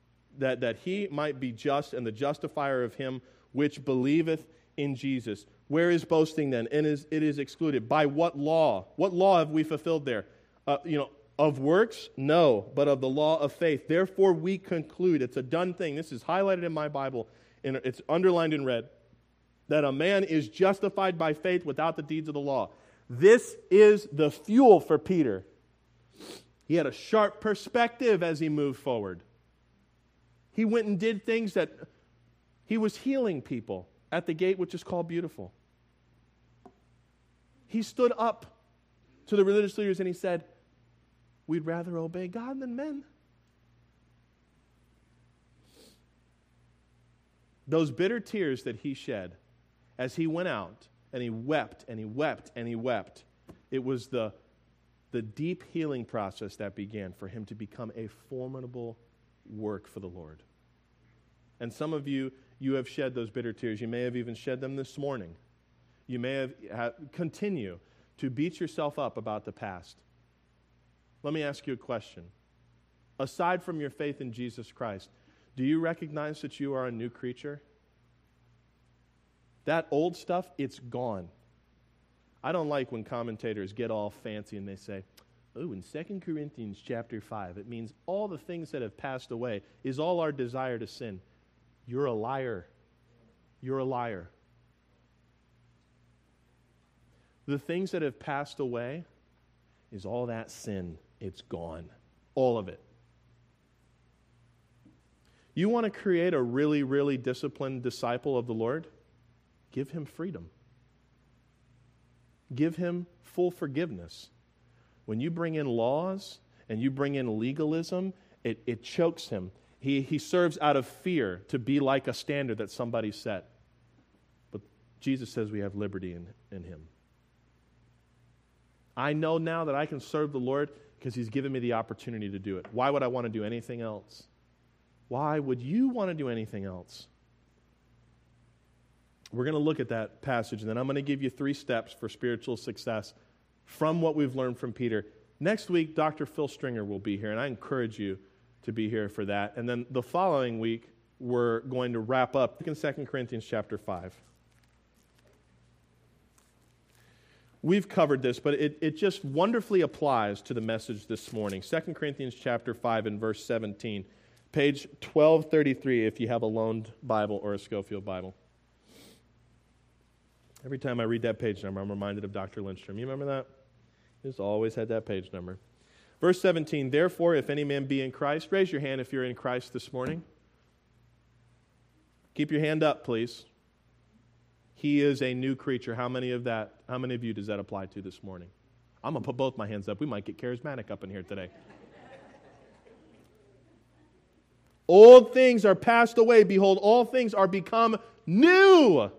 be just and the justifier of him which believeth in Jesus. Where is boasting then? And it is excluded. By what law? What law have we fulfilled there? Of works? No, but of the law of faith. Therefore we conclude, it's a done thing. This is highlighted in my Bible, and it's underlined in red, that a man is justified by faith without the deeds of the law. This is the fuel for Peter. He had a sharp perspective as he moved forward. He went and did things that he was healing people at the gate, which is called Beautiful. He stood up to the religious leaders and he said, we'd rather obey God than men. Those bitter tears that he shed as he went out and he wept and he wept and he wept, it was the deep healing process that began for him to become a formidable work for the Lord. And some of you have shed those bitter tears. You may have even shed them this morning. You may have continue to beat yourself up about the past. Let me ask you a question. Aside from your faith in Jesus Christ, do you recognize that you are a new creature? That old stuff, it's gone. I don't like when commentators get all fancy and they say, oh, in 2 Corinthians chapter 5, it means all the things that have passed away is all our desire to sin. You're a liar. You're a liar. The things that have passed away is all that sin. It's gone. All of it. You want to create a really, really disciplined disciple of the Lord? Give him freedom. Give him full forgiveness. When you bring in laws and you bring in legalism, it chokes him. He serves out of fear to be like a standard that somebody set. But Jesus says we have liberty in him. I know now that I can serve the Lord because he's given me the opportunity to do it. Why would I want to do anything else? Why would you want to do anything else? We're going to look at that passage, and then I'm going to give you 3 steps for spiritual success from what we've learned from Peter. Next week, Dr. Phil Stringer will be here, and I encourage you to be here for that. And then the following week, we're going to wrap up in 2 Corinthians chapter 5. We've covered this, but it just wonderfully applies to the message this morning. 2 Corinthians chapter 5 and verse 17, page 1233 if you have a loaned Bible or a Schofield Bible. Every time I read that page number, I'm reminded of Dr. Lindstrom. You remember that? He's always had that page number. Verse 17, therefore, if any man be in Christ, raise your hand if you're in Christ this morning. Keep your hand up, please. He is a new creature. How many of you does that apply to this morning? I'm going to put both my hands up. We might get charismatic up in here today. Old things are passed away. Behold, all things are become new.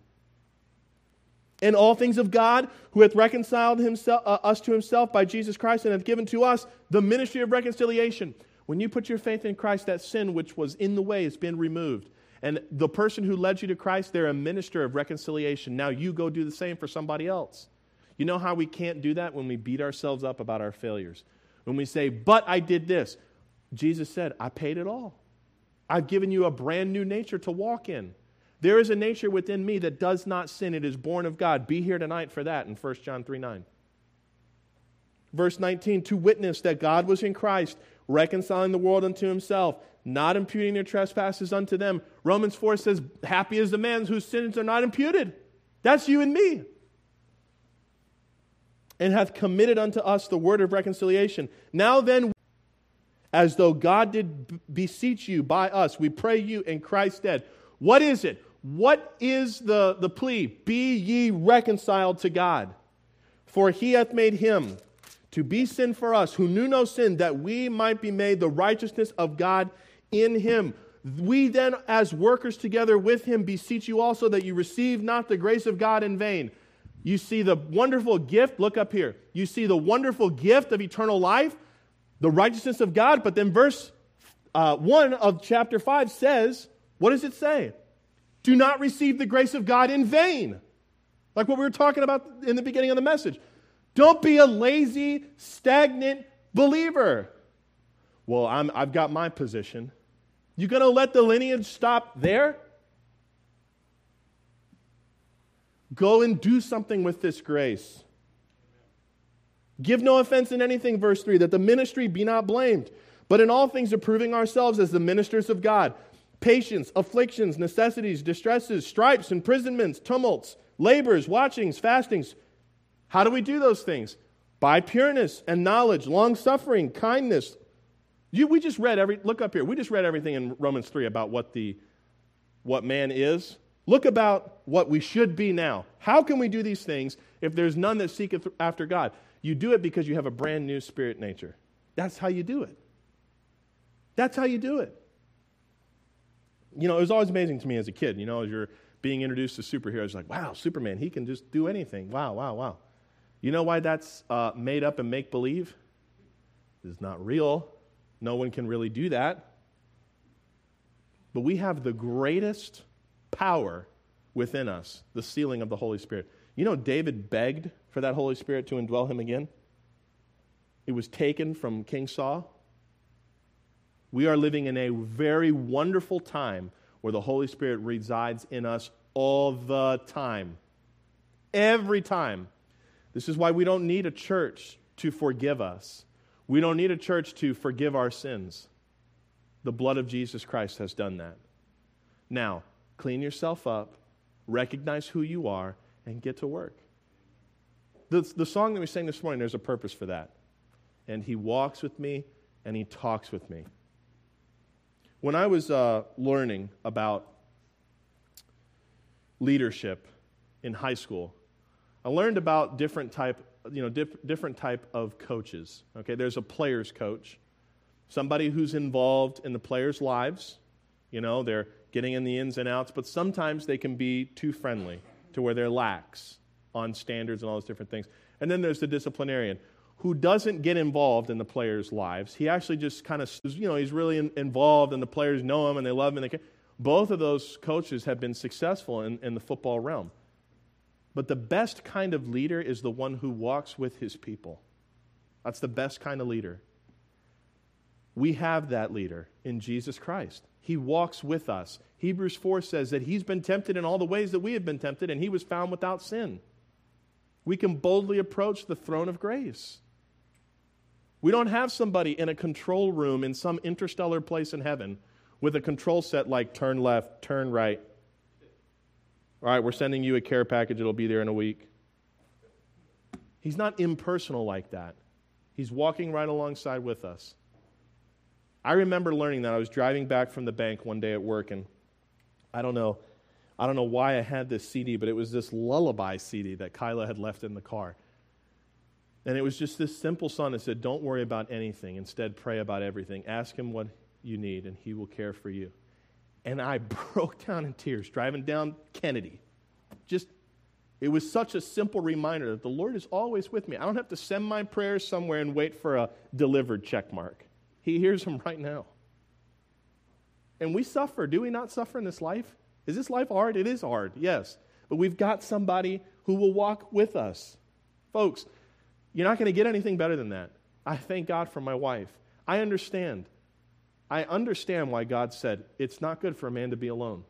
And all things of God, who hath reconciled us to himself by Jesus Christ, and hath given to us the ministry of reconciliation. When you put your faith in Christ, that sin which was in the way has been removed. And the person who led you to Christ, they're a minister of reconciliation. Now you go do the same for somebody else. You know how we can't do that? When we beat ourselves up about our failures. When we say, but I did this. Jesus said, I paid it all. I've given you a brand new nature to walk in. There is a nature within me that does not sin. It is born of God. Be here tonight for that in 1 John 3:9. Verse 19, to witness that God was in Christ, reconciling the world unto himself, not imputing their trespasses unto them. Romans 4 says, happy is the man whose sins are not imputed. That's you and me. And hath committed unto us the word of reconciliation. Now then, as though God did beseech you by us, we pray you in Christ's stead. What is it? What is the plea? Be ye reconciled to God. For he hath made him to be sin for us, who knew no sin, that we might be made the righteousness of God in him. We then, as workers together with him, beseech you also that you receive not the grace of God in vain. You see the wonderful gift, look up here. You see the wonderful gift of eternal life, the righteousness of God, but then verse 1 of chapter 5 says, what does it say? Do not receive the grace of God in vain. Like what we were talking about in the beginning of the message. Don't be a lazy, stagnant believer. Well, I've got my position. You going to let the lineage stop there? Go and do something with this grace. Give no offense in anything, verse 3, that the ministry be not blamed, but in all things approving ourselves as the ministers of God. Patience, afflictions, necessities, distresses, stripes, imprisonments, tumults, labors, watchings, fastings. How do we do those things? By pureness and knowledge, long-suffering, kindness. We just read look up here. We just read everything in Romans 3 about what man is. Look about what we should be now. How can we do these things if there's none that seeketh after God? You do it because you have a brand new spirit nature. That's how you do it. That's how you do it. You know, it was always amazing to me as a kid, you know, as you're being introduced to superheroes, like, wow, Superman, he can just do anything. Wow, wow, wow. You know why that's made up and make-believe? It's not real. No one can really do that. But we have the greatest power within us, the sealing of the Holy Spirit. You know, David begged for that Holy Spirit to indwell him again. It was taken from King Saul. We are living in a very wonderful time where the Holy Spirit resides in us all the time. Every time. This is why we don't need a church to forgive us. We don't need a church to forgive our sins. The blood of Jesus Christ has done that. Now, clean yourself up, recognize who you are, and get to work. The song that we sang this morning, there's a purpose for that. And he walks with me, and he talks with me. When I was learning about leadership in high school, I learned about different type of coaches. Okay, there's a player's coach, somebody who's involved in the players' lives. You know, they're getting in the ins and outs, but sometimes they can be too friendly to where they're lax on standards and all those different things. And then there's the disciplinarian who doesn't get involved in the players' lives. He actually just kind of, you know, he's really involved, and the players know him and they love him. Both of those coaches have been successful in the football realm. But the best kind of leader is the one who walks with his people. That's the best kind of leader. We have that leader in Jesus Christ. He walks with us. Hebrews 4 says that he's been tempted in all the ways that we have been tempted, and he was found without sin. We can boldly approach the throne of grace. We don't have somebody in a control room in some interstellar place in heaven with a control set like turn left, turn right. All right, we're sending you a care package. It'll be there in a week. He's not impersonal like that. He's walking right alongside with us. I remember learning that. I was driving back from the bank one day at work, and I don't know I don't know why I had this CD, but it was this lullaby CD that Kyla had left in the car. And it was just this simple song that said, don't worry about anything. Instead, pray about everything. Ask him what you need, and he will care for you. And I broke down in tears driving down Kennedy. It was such a simple reminder that the Lord is always with me. I don't have to send my prayers somewhere and wait for a delivered check mark. He hears them right now. And we suffer. Do we not suffer in this life? Is this life hard? It is hard, yes. But we've got somebody who will walk with us. Folks, you're not going to get anything better than that. I thank God for my wife. I understand. I understand why God said it's not good for a man to be alone.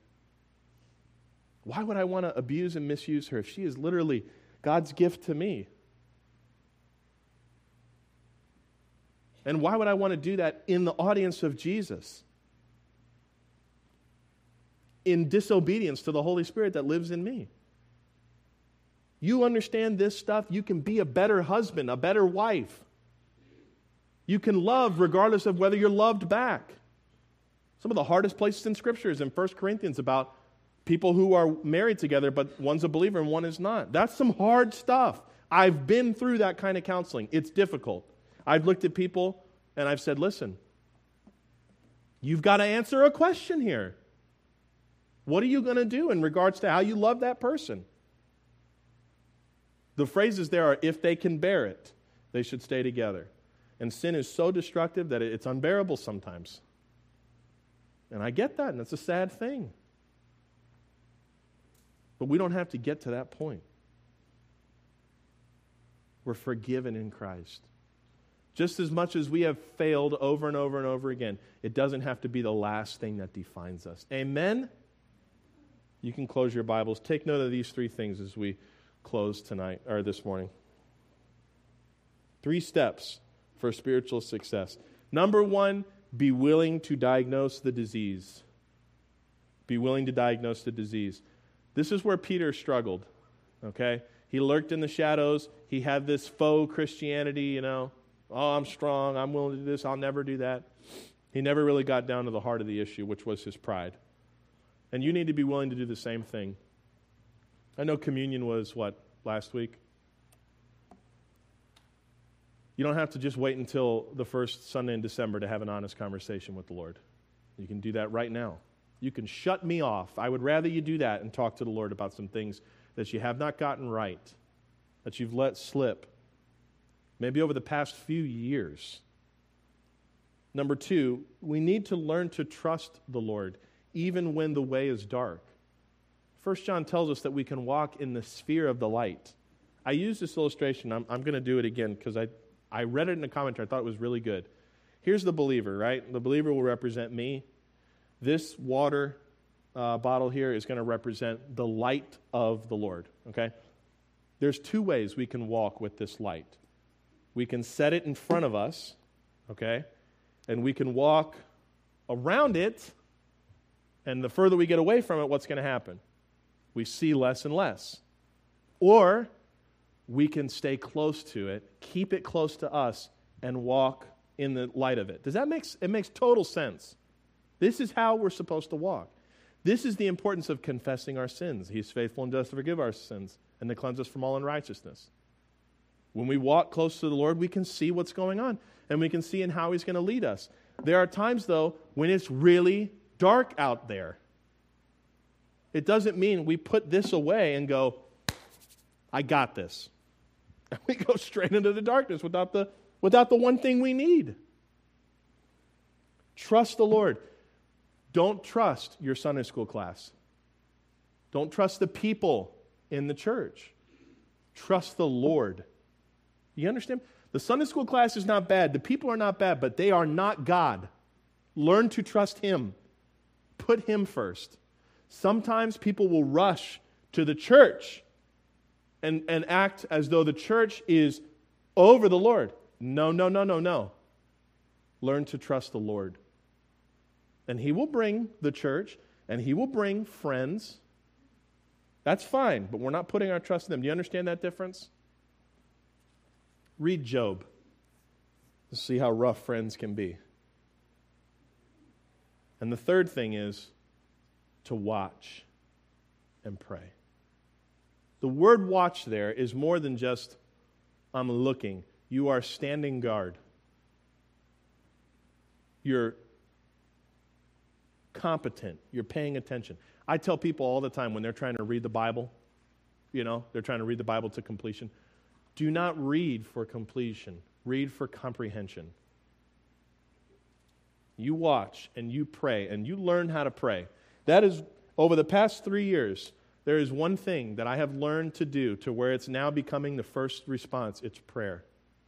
Why would I want to abuse and misuse her if she is literally God's gift to me? And why would I want to do that in the audience of Jesus? In disobedience to the Holy Spirit that lives in me. You understand this stuff, you can be a better husband, a better wife. You can love regardless of whether you're loved back. Some of the hardest places in Scripture is in 1 Corinthians about people who are married together, but one's a believer and one is not. That's some hard stuff. I've been through that kind of counseling. It's difficult. I've looked at people and I've said, listen, you've got to answer a question here. What are you going to do in regards to how you love that person? The phrases there are, if they can bear it, they should stay together. And sin is so destructive that it's unbearable sometimes. And I get that, and it's a sad thing. But we don't have to get to that point. We're forgiven in Christ. Just as much as we have failed over and over and over again, it doesn't have to be the last thing that defines us. Amen? You can close your Bibles. Take note of these three things as we close tonight, or this morning. 3 steps for spiritual success. Number 1, be willing to diagnose the disease. Be willing to diagnose the disease. This is where Peter struggled, okay? He lurked in the shadows. He had this faux Christianity, oh, I'm strong, I'm willing to do this, I'll never do that. He never really got down to the heart of the issue, which was his pride. And you need to be willing to do the same thing. I know communion was, last week? You don't have to just wait until the first Sunday in December to have an honest conversation with the Lord. You can do that right now. You can shut me off. I would rather you do that and talk to the Lord about some things that you have not gotten right, that you've let slip, maybe over the past few years. Number 2, we need to learn to trust the Lord, even when the way is dark. 1 John tells us that we can walk in the sphere of the light. I use this illustration. I'm going to do it again because I read it in a commentary. I thought it was really good. Here's the believer, right? The believer will represent me. This water bottle here is going to represent the light of the Lord, okay? There's 2 ways we can walk with this light. We can set it in front of us, okay? And we can walk around it, and the further we get away from it, what's going to happen? We see less and less. Or we can stay close to it, keep it close to us, and walk in the light of it. It makes total sense. This is how we're supposed to walk. This is the importance of confessing our sins. He's faithful and just to forgive our sins and to cleanse us from all unrighteousness. When we walk close to the Lord, we can see what's going on, and we can see in how He's going to lead us. There are times, though, when it's really dark out there. It doesn't mean we put this away and go, I got this. And we go straight into the darkness without the one thing we need. Trust the Lord. Don't trust your Sunday school class. Don't trust the people in the church. Trust the Lord. You understand? The Sunday school class is not bad. The people are not bad, but they are not God. Learn to trust Him. Put Him first. Sometimes people will rush to the church and act as though the church is over the Lord. No. Learn to trust the Lord. And He will bring the church, and He will bring friends. That's fine, but we're not putting our trust in them. Do you understand that difference? Read Job to see how rough friends can be. And the third thing is to watch. and pray. The word watch there is more than just, I'm looking. You are standing guard. You're competent. You're paying attention. I tell people all the time when they're trying to read the Bible, they're trying to read the Bible to completion, do not read for completion. Read for comprehension. You watch and you pray and you learn how to pray. That is, over the past 3 years, there is one thing that I have learned to do to where it's now becoming the first response. It's prayer.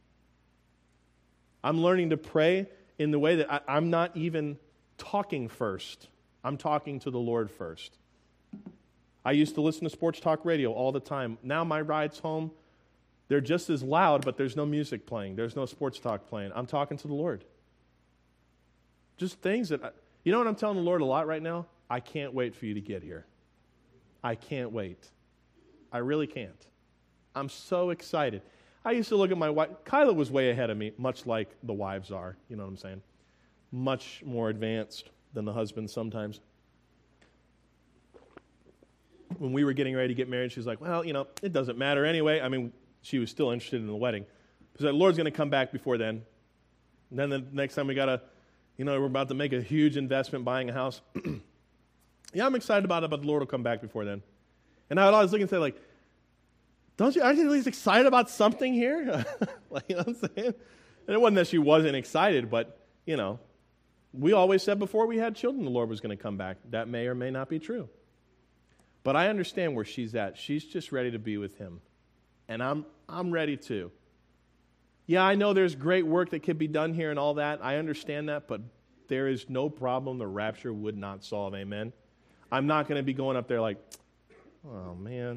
I'm learning to pray in the way that I'm not even talking first. I'm talking to the Lord first. I used to listen to sports talk radio all the time. Now my rides home, they're just as loud, but there's no music playing. There's no sports talk playing. I'm talking to the Lord. Just things that, you know what I'm telling the Lord a lot right now? I can't wait for you to get here. I can't wait. I really can't. I'm so excited. I used to look at my wife. Kyla was way ahead of me, much like the wives are. You know what I'm saying? Much more advanced than the husbands sometimes. When we were getting ready to get married, she was like, well, it doesn't matter anyway. I mean, she was still interested in the wedding. She said, the Lord's going to come back before then. And then the next time we got to, we're about to make a huge investment buying a house. Yeah, I'm excited about it, but the Lord will come back before then. And I would always look and say, like, aren't you at least excited about something here? Like, you know what I'm saying? And it wasn't that she wasn't excited, but, we always said before we had children the Lord was going to come back. That may or may not be true. But I understand where she's at. She's just ready to be with Him. And I'm ready too. Yeah, I know there's great work that could be done here and all that. I understand that, but there is no problem the rapture would not solve. Amen? I'm not going to be going up there like, oh, man.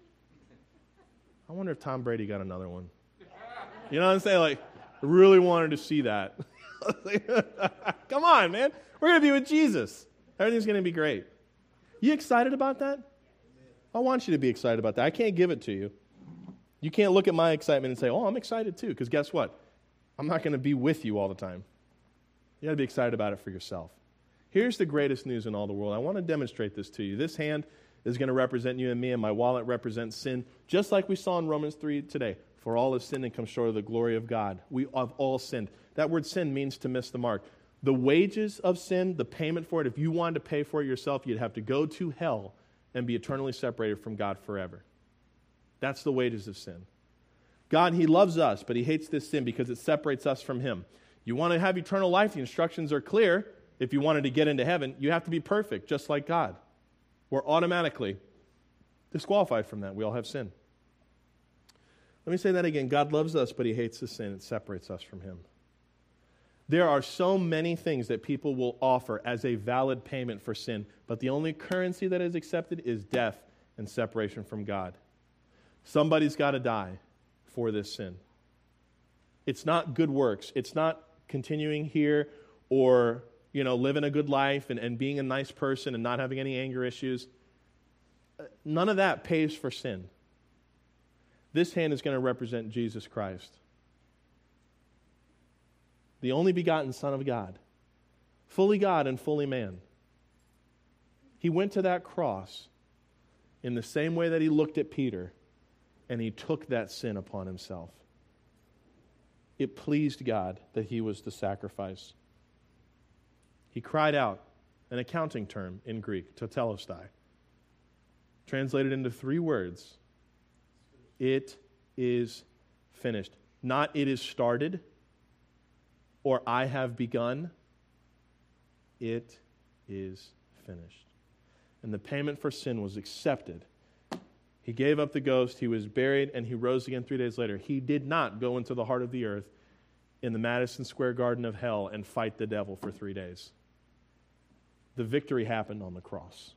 I wonder if Tom Brady got another one. You know what I'm saying? Like, I really wanted to see that. Come on, man. We're going to be with Jesus. Everything's going to be great. You excited about that? I want you to be excited about that. I can't give it to you. You can't look at my excitement and say, oh, I'm excited too, because guess what? I'm not going to be with you all the time. You got to be excited about it for yourself. Here's the greatest news in all the world. I want to demonstrate this to you. This hand is going to represent you and me, and my wallet represents sin, just like we saw in Romans 3 today. For all have sinned and come short of the glory of God. We have all sinned. That word sin means to miss the mark. The wages of sin, the payment for it, if you wanted to pay for it yourself, you'd have to go to hell and be eternally separated from God forever. That's the wages of sin. God, He loves us, but He hates this sin because it separates us from Him. You want to have eternal life, the instructions are clear. If you wanted to get into heaven, you have to be perfect, just like God. We're automatically disqualified from that. We all have sin. Let me say that again. God loves us, but He hates the sin. It separates us from Him. There are so many things that people will offer as a valid payment for sin, but the only currency that is accepted is death and separation from God. Somebody's got to die for this sin. It's not good works. It's not continuing here or, living a good life and being a nice person and not having any anger issues. None of that pays for sin. This hand is going to represent Jesus Christ, the only begotten Son of God, fully God and fully man. He went to that cross in the same way that He looked at Peter, and He took that sin upon Himself. It pleased God that He was the sacrifice. He cried out, an accounting term in Greek, tetelestai, translated into 3 words. It is finished. Not it is started or I have begun. It is finished. And the payment for sin was accepted. He gave up the ghost, He was buried, and He rose again 3 days later. He did not go into the heart of the earth in the Madison Square Garden of hell and fight the devil for 3 days. The victory happened on the cross.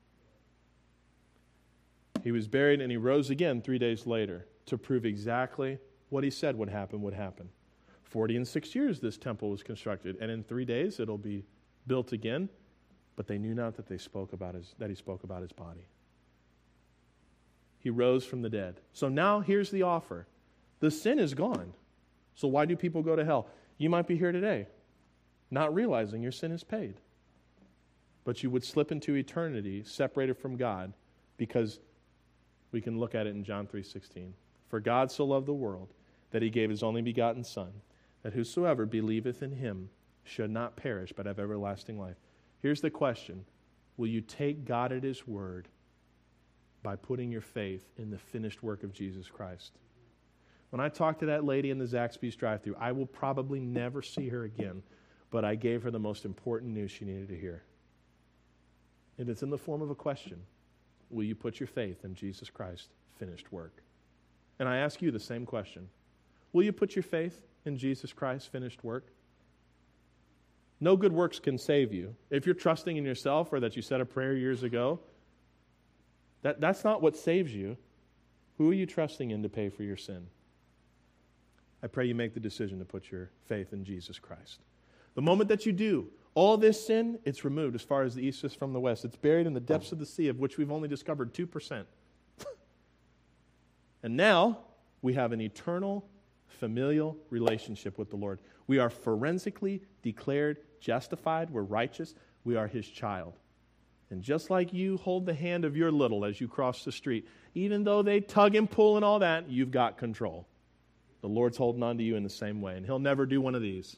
He was buried and He rose again 3 days later to prove exactly what He said would happen. 40 and 6 years this temple was constructed, and in 3 days it'll be built again, but they knew not that He spoke about His body. He rose from the dead. So now here's the offer. The sin is gone. So why do people go to hell? You might be here today not realizing your sin is paid, but you would slip into eternity separated from God because we can look at it in John 3:16. For God so loved the world that he gave his only begotten Son, that whosoever believeth in him should not perish but have everlasting life. Here's the question. Will you take God at his word by putting your faith in the finished work of Jesus Christ? When I talked to that lady in the Zaxby's drive-thru, I will probably never see her again, but I gave her the most important news she needed to hear. And it's in the form of a question. Will you put your faith in Jesus Christ's finished work? And I ask you the same question. Will you put your faith in Jesus Christ's finished work? No good works can save you. If you're trusting in yourself or that you said a prayer years ago, that's not what saves you. Who are you trusting in to pay for your sin? I pray you make the decision to put your faith in Jesus Christ. The moment that you do, all this sin, it's removed as far as the east is from the west. It's buried in the depths of the sea, of which we've only discovered 2%. And now we have an eternal, familial relationship with the Lord. We are forensically declared justified. We're righteous. We are his child. And just like you hold the hand of your little as you cross the street, even though they tug and pull and all that, you've got control. The Lord's holding on to you in the same way, and he'll never do one of these.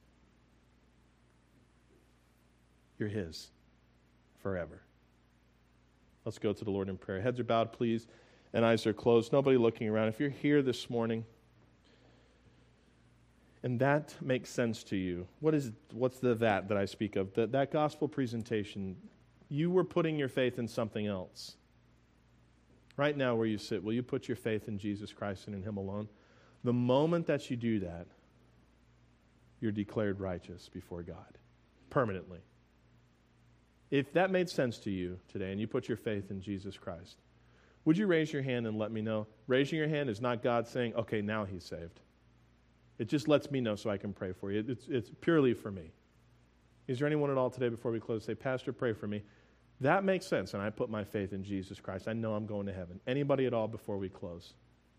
You're his forever. Let's go to the Lord in prayer. Heads are bowed, please, and eyes are closed. Nobody looking around. If you're here this morning and that makes sense to you, what's the that I speak of? That gospel presentation, you were putting your faith in something else. Right now where you sit, will you put your faith in Jesus Christ and in him alone? The moment that you do that, you're declared righteous before God, permanently. If that made sense to you today and you put your faith in Jesus Christ, would you raise your hand and let me know? Raising your hand is not God saying, okay, now he's saved. It just lets me know so I can pray for you. It's purely for me. Is there anyone at all today before we close say, Pastor, pray for me? That makes sense, and I put my faith in Jesus Christ. I know I'm going to heaven. Anybody at all before we close?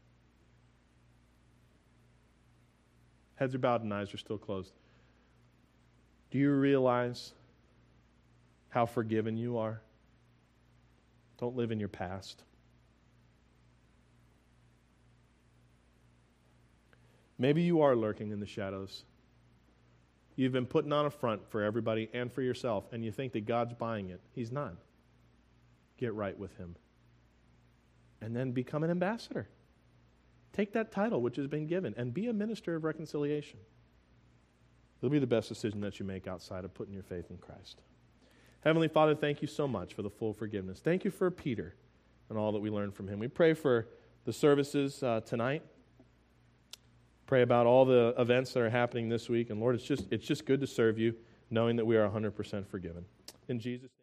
Heads are bowed and eyes are still closed. Do you realize how forgiven you are? Don't live in your past. Maybe you are lurking in the shadows. You've been putting on a front for everybody and for yourself, and you think that God's buying it. He's not. Get right with him. And then become an ambassador. Take that title which has been given and be a minister of reconciliation. It'll be the best decision that you make outside of putting your faith in Christ. Heavenly Father, thank you so much for the full forgiveness. Thank you for Peter and all that we learned from him. We pray for the services tonight. Pray about all the events that are happening this week. And Lord, it's just good to serve you, knowing that we are 100% forgiven. In Jesus'